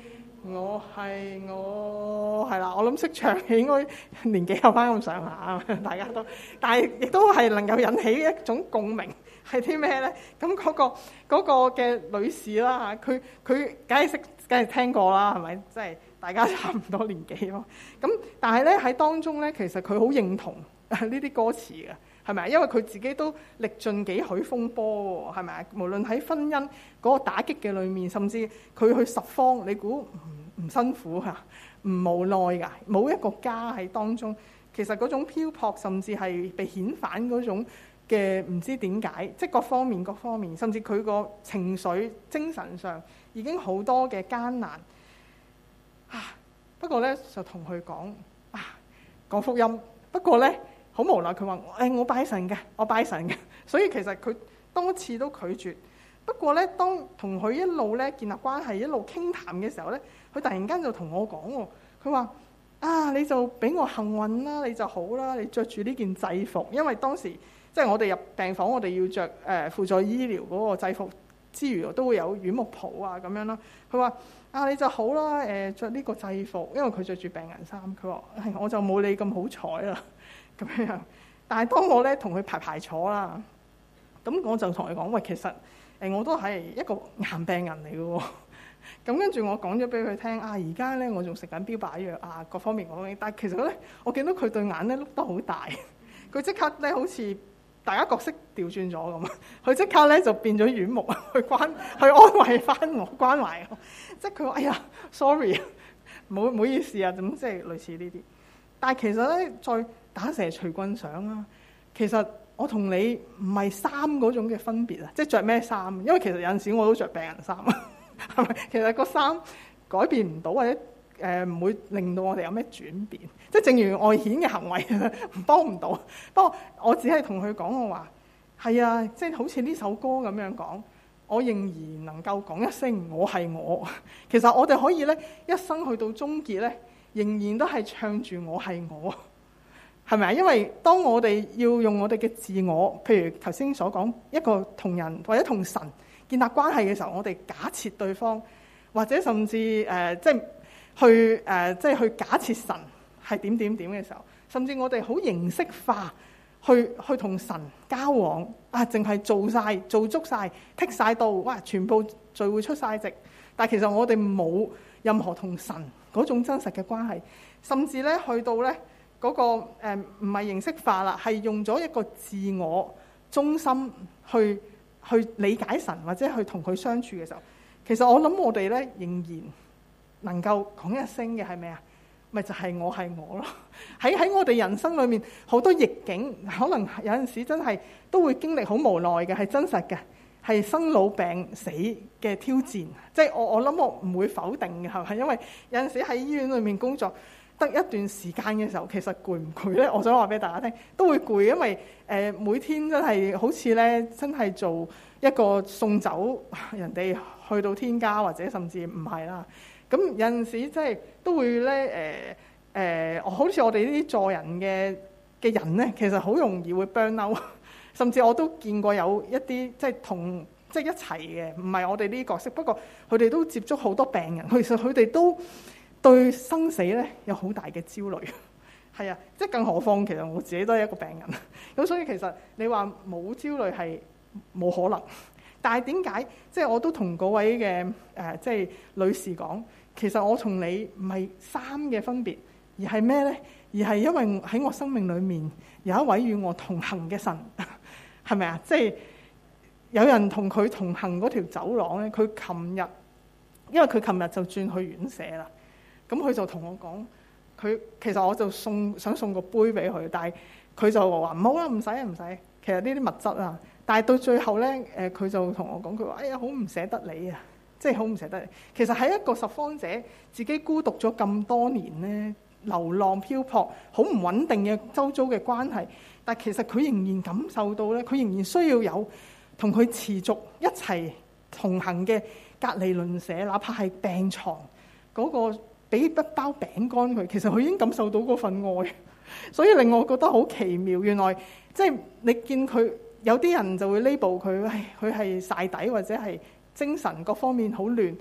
我係我係啦，我諗識唱嘅應該年紀有翻咁上下，大家都，但係亦都係能夠引起一種共鳴，係啲咩咧？咁嗰、嗰個嗰、嗰個嘅女士啦嚇，佢佢梗係識，梗係聽過啦，係咪？即係大家差唔多年紀咯。咁但係咧喺當中咧，其實佢好認同呢啲歌詞嘅。係咪啊？因為佢自己都歷盡幾許風波喎，係咪啊？無論喺婚姻嗰個打擊嘅裏面，甚至佢去十方，你估唔唔辛苦嚇？唔無奈㗎，冇一個家喺當中。其實嗰種漂泊，甚至係被遣返嗰種嘅唔知點解，即係各方面各方面，甚至佢個情緒、精神上已經好多嘅艱難啊！不過咧就同佢講啊，講福音。不過咧。好無奈，佢話：誒，我拜神嘅，我拜神嘅。所以其實佢多次都拒絕。不過咧，當同佢一路咧建立關係，一路傾談嘅時候咧，佢突然間就同我講喎，佢話：啊，你就俾我幸運啦，你就好啦，你着住呢件制服。因為當時即係我哋入病房，我哋要着誒輔助醫療嗰個制服之餘，都會有院牧袍啊咁樣啦。佢話：啊，你就好啦，誒著呢個制服，因為佢着住病人衫。佢話：係，我就冇你咁好彩啦。咁樣，但係當我咧同佢排排坐啦，咁我就同佢講：喂，其實誒我都係一個癌病人嚟嘅喎。咁跟住我講咗俾佢聽啊，而家咧我仲食緊標靶藥啊，各方面講嘅。但係其實咧，我見到佢對眼咧碌得好大，佢即刻咧好似大家角色調轉咗咁，佢即刻咧就變咗軟木去關去安慰翻我，關懷我。即係佢話：哎呀 ，sorry，冇唔好意思啊，咁即係類似呢啲。但係其實咧，再打蛇隨棍上啦。其實我同你唔係衫嗰種嘅分別啊，即係着咩衫。因為其實有陣時我都着病人衫，係咪？其實個衫改變唔到，或者誒唔會令到我哋有咩轉變。即係正如外顯嘅行為，唔幫唔到。不過我只係同佢講，我話係啊，即係好似呢首歌咁樣講，我仍然能夠講一聲我係我。其實我哋可以咧一生去到終結咧，仍然都係唱住我係我，係咪啊？因為當我哋要用我哋嘅自我，譬如頭先所講一個同人或者同神建立關係嘅時候，我哋假設對方，或者甚至誒、呃、即係去誒、呃、即係去假設神係點點點嘅時候，甚至我哋好形式化去去同神交往啊，淨係做晒做足晒剔晒到哇，全部聚會出晒席，但係其實我哋冇任何同神嗰種真實嘅關係，甚至咧去到咧嗰、那個誒唔係形式化啦，係用咗一個自我中心去去理解神或者去同佢相處嘅時候，其實我諗我哋咧仍然能夠講一聲嘅係咩啊？咪就係、是、我係我咯。喺喺我哋人生裏面好多逆境，可能有陣時真係都會經歷好無奈嘅，係真實嘅。係生老病死嘅挑戰，即係我我諗我唔會否定嘅，係咪？因為有陣時喺醫院裏面工作得一段時間嘅時候，其實攰唔攰咧？我想話俾大家聽，都會攰，因為誒、呃、每天真係好似咧，真係做一個送走人哋去到天家，或者甚至唔係啦。咁有陣時即係都會咧誒誒，好似我哋呢啲助人嘅嘅人咧，其實好容易會 burn out。甚至我都見過有一啲即係同即係一齊嘅，唔係我哋呢啲角色。不過佢哋都接觸好多病人，其實佢哋都對生死咧有好大嘅焦慮。係啊，即係更何況其實我自己都係一個病人。咁所以其實你話冇焦慮係冇可能。但係點解即係我都同嗰位嘅誒、呃、即係女士講，其實我同你唔係衫嘅分別，而係咩咧？而係因為喺我生命裏面有一位與我同行嘅神。係咪啊？即係有人同佢同行嗰條走廊咧，佢琴日，因為佢琴日就轉去院舍啦。咁佢就同我講，佢其實我就送想送個杯俾佢，但係佢就話唔好啦，唔使啊，唔使。其實呢啲物質啊，但係到最後咧，誒佢就同我講，佢話：哎呀，好唔捨得你啊！即係好唔捨得你。其實喺一個拾荒者自己孤獨咗咁多年咧，流浪漂泊，好唔穩定嘅周遭嘅關係。但其實佢仍然感受到咧，佢仍然需要有同佢持續一齊同行嘅隔離鄰舍，哪怕係病床嗰、那個俾一包餅乾佢，其實佢已經感受到嗰份愛，所以令我覺得好奇妙。原來即係你見佢有啲人就會 label 佢，唉，佢係曬底或者係精神各方面好亂，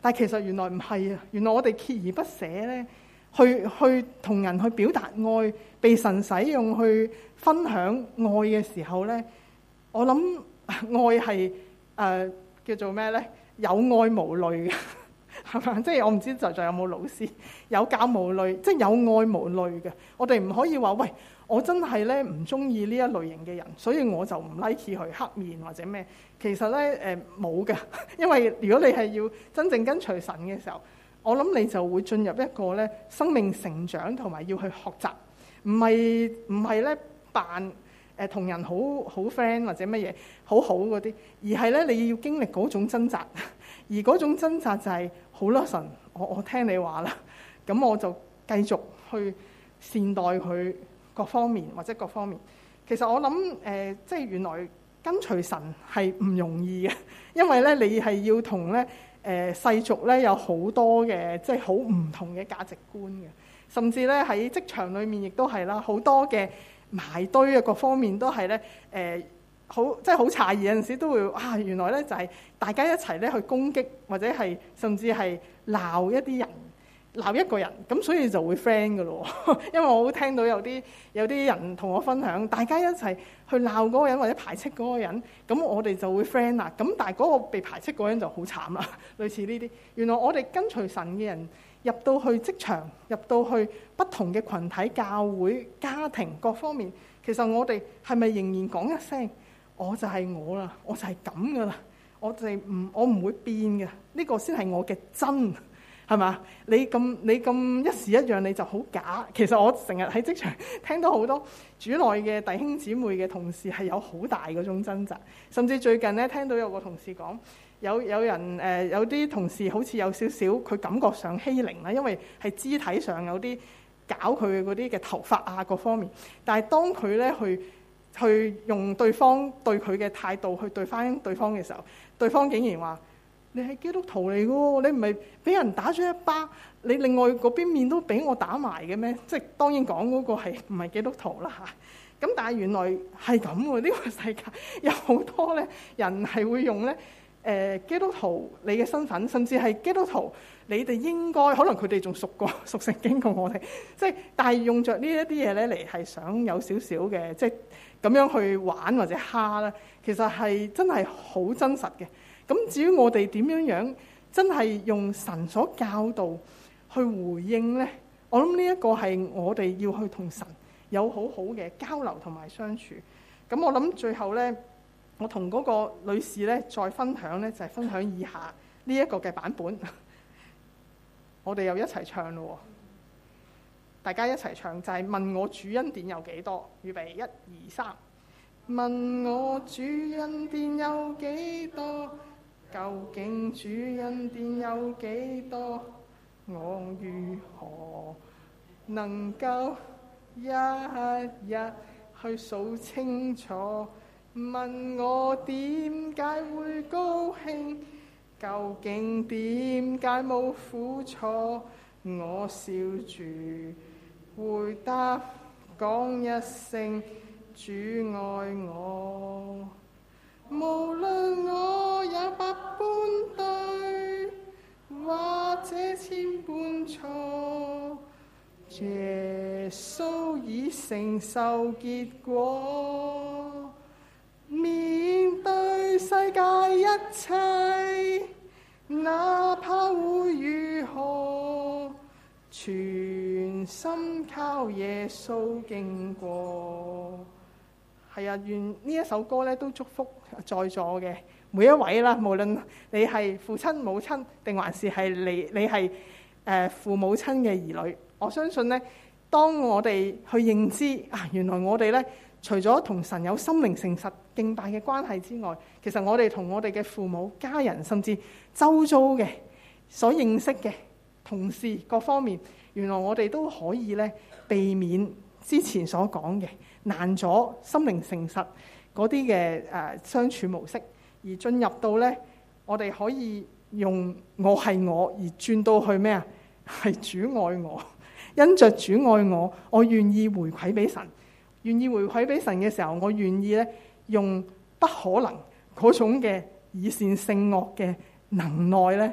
但係其實原來唔係啊！原來我哋鍥而不捨咧，去去同人去表達愛，被神使用去分享愛嘅時候咧，我諗愛係誒、呃、叫做咩咧？有愛無慮嘅，係嘛？即係我唔知在座有冇老師有教無慮，即係有愛無慮嘅。我哋唔可以話喂，我真係咧唔中意呢一類型嘅人，所以我就唔 like 佢黑面或者咩。其實咧誒冇㗎，因為如果你係要真正跟隨神嘅時候，我諗你就會進入一個咧生命成長同埋要去學習，唔係唔係咧扮誒同人好好 friend 或者乜嘢好好嗰啲，而係咧你要經歷嗰種掙扎，而嗰種掙扎就係、是、好啦，神，我我聽你話啦，咁我就繼續去善待佢各方面或者各方面。其實我諗誒、呃，即係原來跟隨神係唔容易嘅，因為咧你係要同咧誒世俗咧有好多嘅即係好唔同嘅價值觀嘅，甚至咧喺職場裏面亦都係啦，好多嘅埋堆啊，各方面都係咧誒好即係好詫異，有陣時都會啊，原來咧就係、是、大家一齊咧去攻擊或者係甚至係鬧一啲人。鬧一個人咁，所以就會 friend 㗎咯。因為我聽到有啲有啲人同我分享，大家一齊去鬧嗰個人或者排斥嗰個人，咁我哋就會 friend 啦。咁但係嗰個被排斥嗰個人就好慘啦。類似呢啲，原來我哋跟隨神嘅人入到去職場，入到去不同嘅群體、教會、家庭各方面，其實我哋係咪仍然講一聲我就係我啦，我就係咁噶啦，我哋唔我唔會變嘅，呢個先係我嘅真。係嘛？你咁你咁一時一樣，你就好假。其實我成日喺職場聽到好多主內嘅弟兄姊妹嘅同事係有好大嗰種掙扎，甚至最近咧聽到有個同事講，有有人誒、呃、有啲同事好似有少少佢感覺上欺凌啦，因為係肢體上有啲搞佢嗰啲嘅頭髮啊各方面。但係當佢咧去去用對方對佢嘅態度去對翻對方嘅時候，對方竟然話：你係基督徒嚟嘅喎，你唔係俾人打咗一巴，你另外嗰邊面都俾我打埋嘅咩？即係當然講嗰個係唔係基督徒啦嚇。咁但係原來係咁喎，呢個世界有好多咧人係會用咧誒基督徒你嘅身份，甚至係基督徒你哋應該可能佢哋仲熟過熟聖經過我哋，即係但係用着呢一啲嘢咧嚟係想有少少嘅即係咁樣去玩或者蝦啦，其實係真係好真實嘅。咁至於我哋點樣樣真係用神所教導去回應呢？我諗呢一個係我哋要去同神有好好嘅交流同埋相處。咁我諗最後呢，我同嗰個女士呢再分享呢，就係分享以下呢一個嘅版本。我哋又一齊唱咯，大家一齊唱就係問我主恩典有幾多？預備一二三，問我主恩典有幾多？究竟主恩典有幾多？我如何能夠一日去數清楚？問我點解會高興？究竟點解冇苦楚？我笑住回答講一聲主愛我。無論我有百般對，或者千般錯，耶穌已承受結果。面對世界一切，哪怕會如何，全心靠耶穌經過。係啊，願呢一首歌咧都祝福在座嘅每一位啦，無論你係父親母親，定還是係你你係誒父母親嘅兒女。我相信咧，當我哋去認知啊，原來我哋咧除咗同神有心靈誠實敬拜嘅關係之外，其實我哋同我哋嘅父母、家人，甚至周遭嘅所認識嘅同事各方面，原來我哋都可以咧避免之前所講嘅難咗心靈誠實嗰啲嘅誒相處模式，而進入到咧，我哋可以用我係我而轉到去咩啊？係主愛我，因着主愛我，我願意回饋俾神，願意回饋俾神嘅時候，我願意咧用不可能嗰種嘅以善勝惡嘅能耐咧，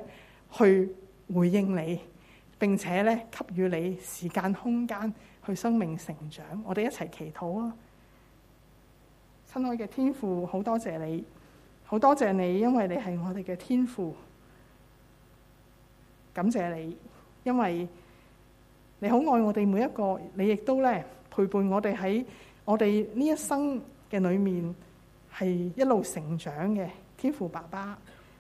去回應你，並且咧給予你時間空間去生命成長。我哋一齊祈禱啊！親愛嘅天父，好多謝你，好多謝你，因為你係我哋嘅天父。感謝你，因為你好愛我哋每一個，你亦都咧陪伴我哋喺我哋呢一生嘅裏面，係一路成長嘅天父爸爸。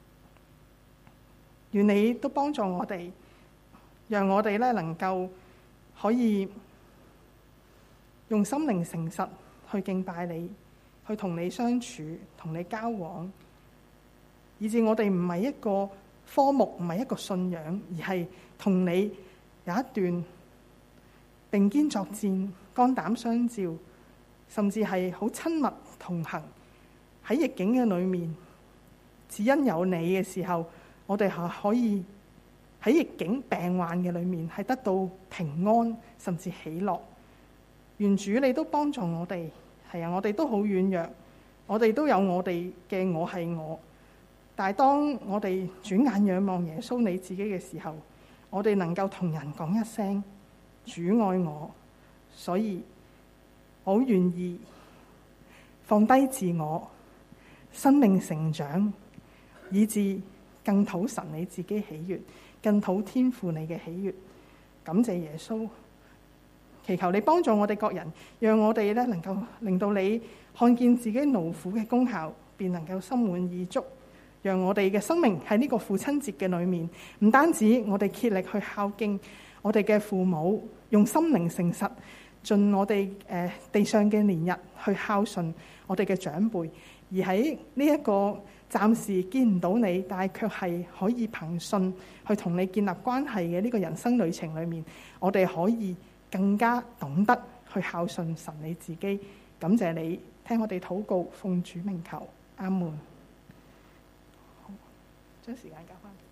願你都幫助我哋，讓我哋咧能夠可以用心靈誠實去敬拜你，去同你相處，同你交往，以致我哋唔係一個科目，唔係一個信仰，而係同你有一段並肩作戰、肝膽相照，甚至係好親密同行。喺逆境嘅裏面，只因有你嘅時候，我哋係可以喺逆境病患嘅裏面係得到平安，甚至喜樂。願主你都幫助我哋。係啊，我哋都好軟弱，我哋都有我哋嘅我係我。但係當我哋轉眼仰望耶穌你自己嘅時候，我哋能夠同人講一聲主愛我，所以我好願意放低自我，生命成長，以致更討神你自己喜悅，更討天父你嘅喜悅。感謝耶穌，祈求你幫助我哋各人，讓我哋咧能夠令到你看見自己勞苦嘅功效，便能夠心滿意足。讓我哋嘅生命喺呢個父親節嘅裏面，唔單止我哋竭力去孝敬我哋嘅父母，用心靈誠實盡我哋誒地上嘅年日去孝順我哋嘅長輩，而喺呢一個暫時見唔到你，但係卻係可以憑信去同你建立關係嘅呢個人生旅程裏面，我哋可以更加懂得去孝順神你自己。感謝你聽我哋禱告，奉主名求，阿門。好，將時間交翻。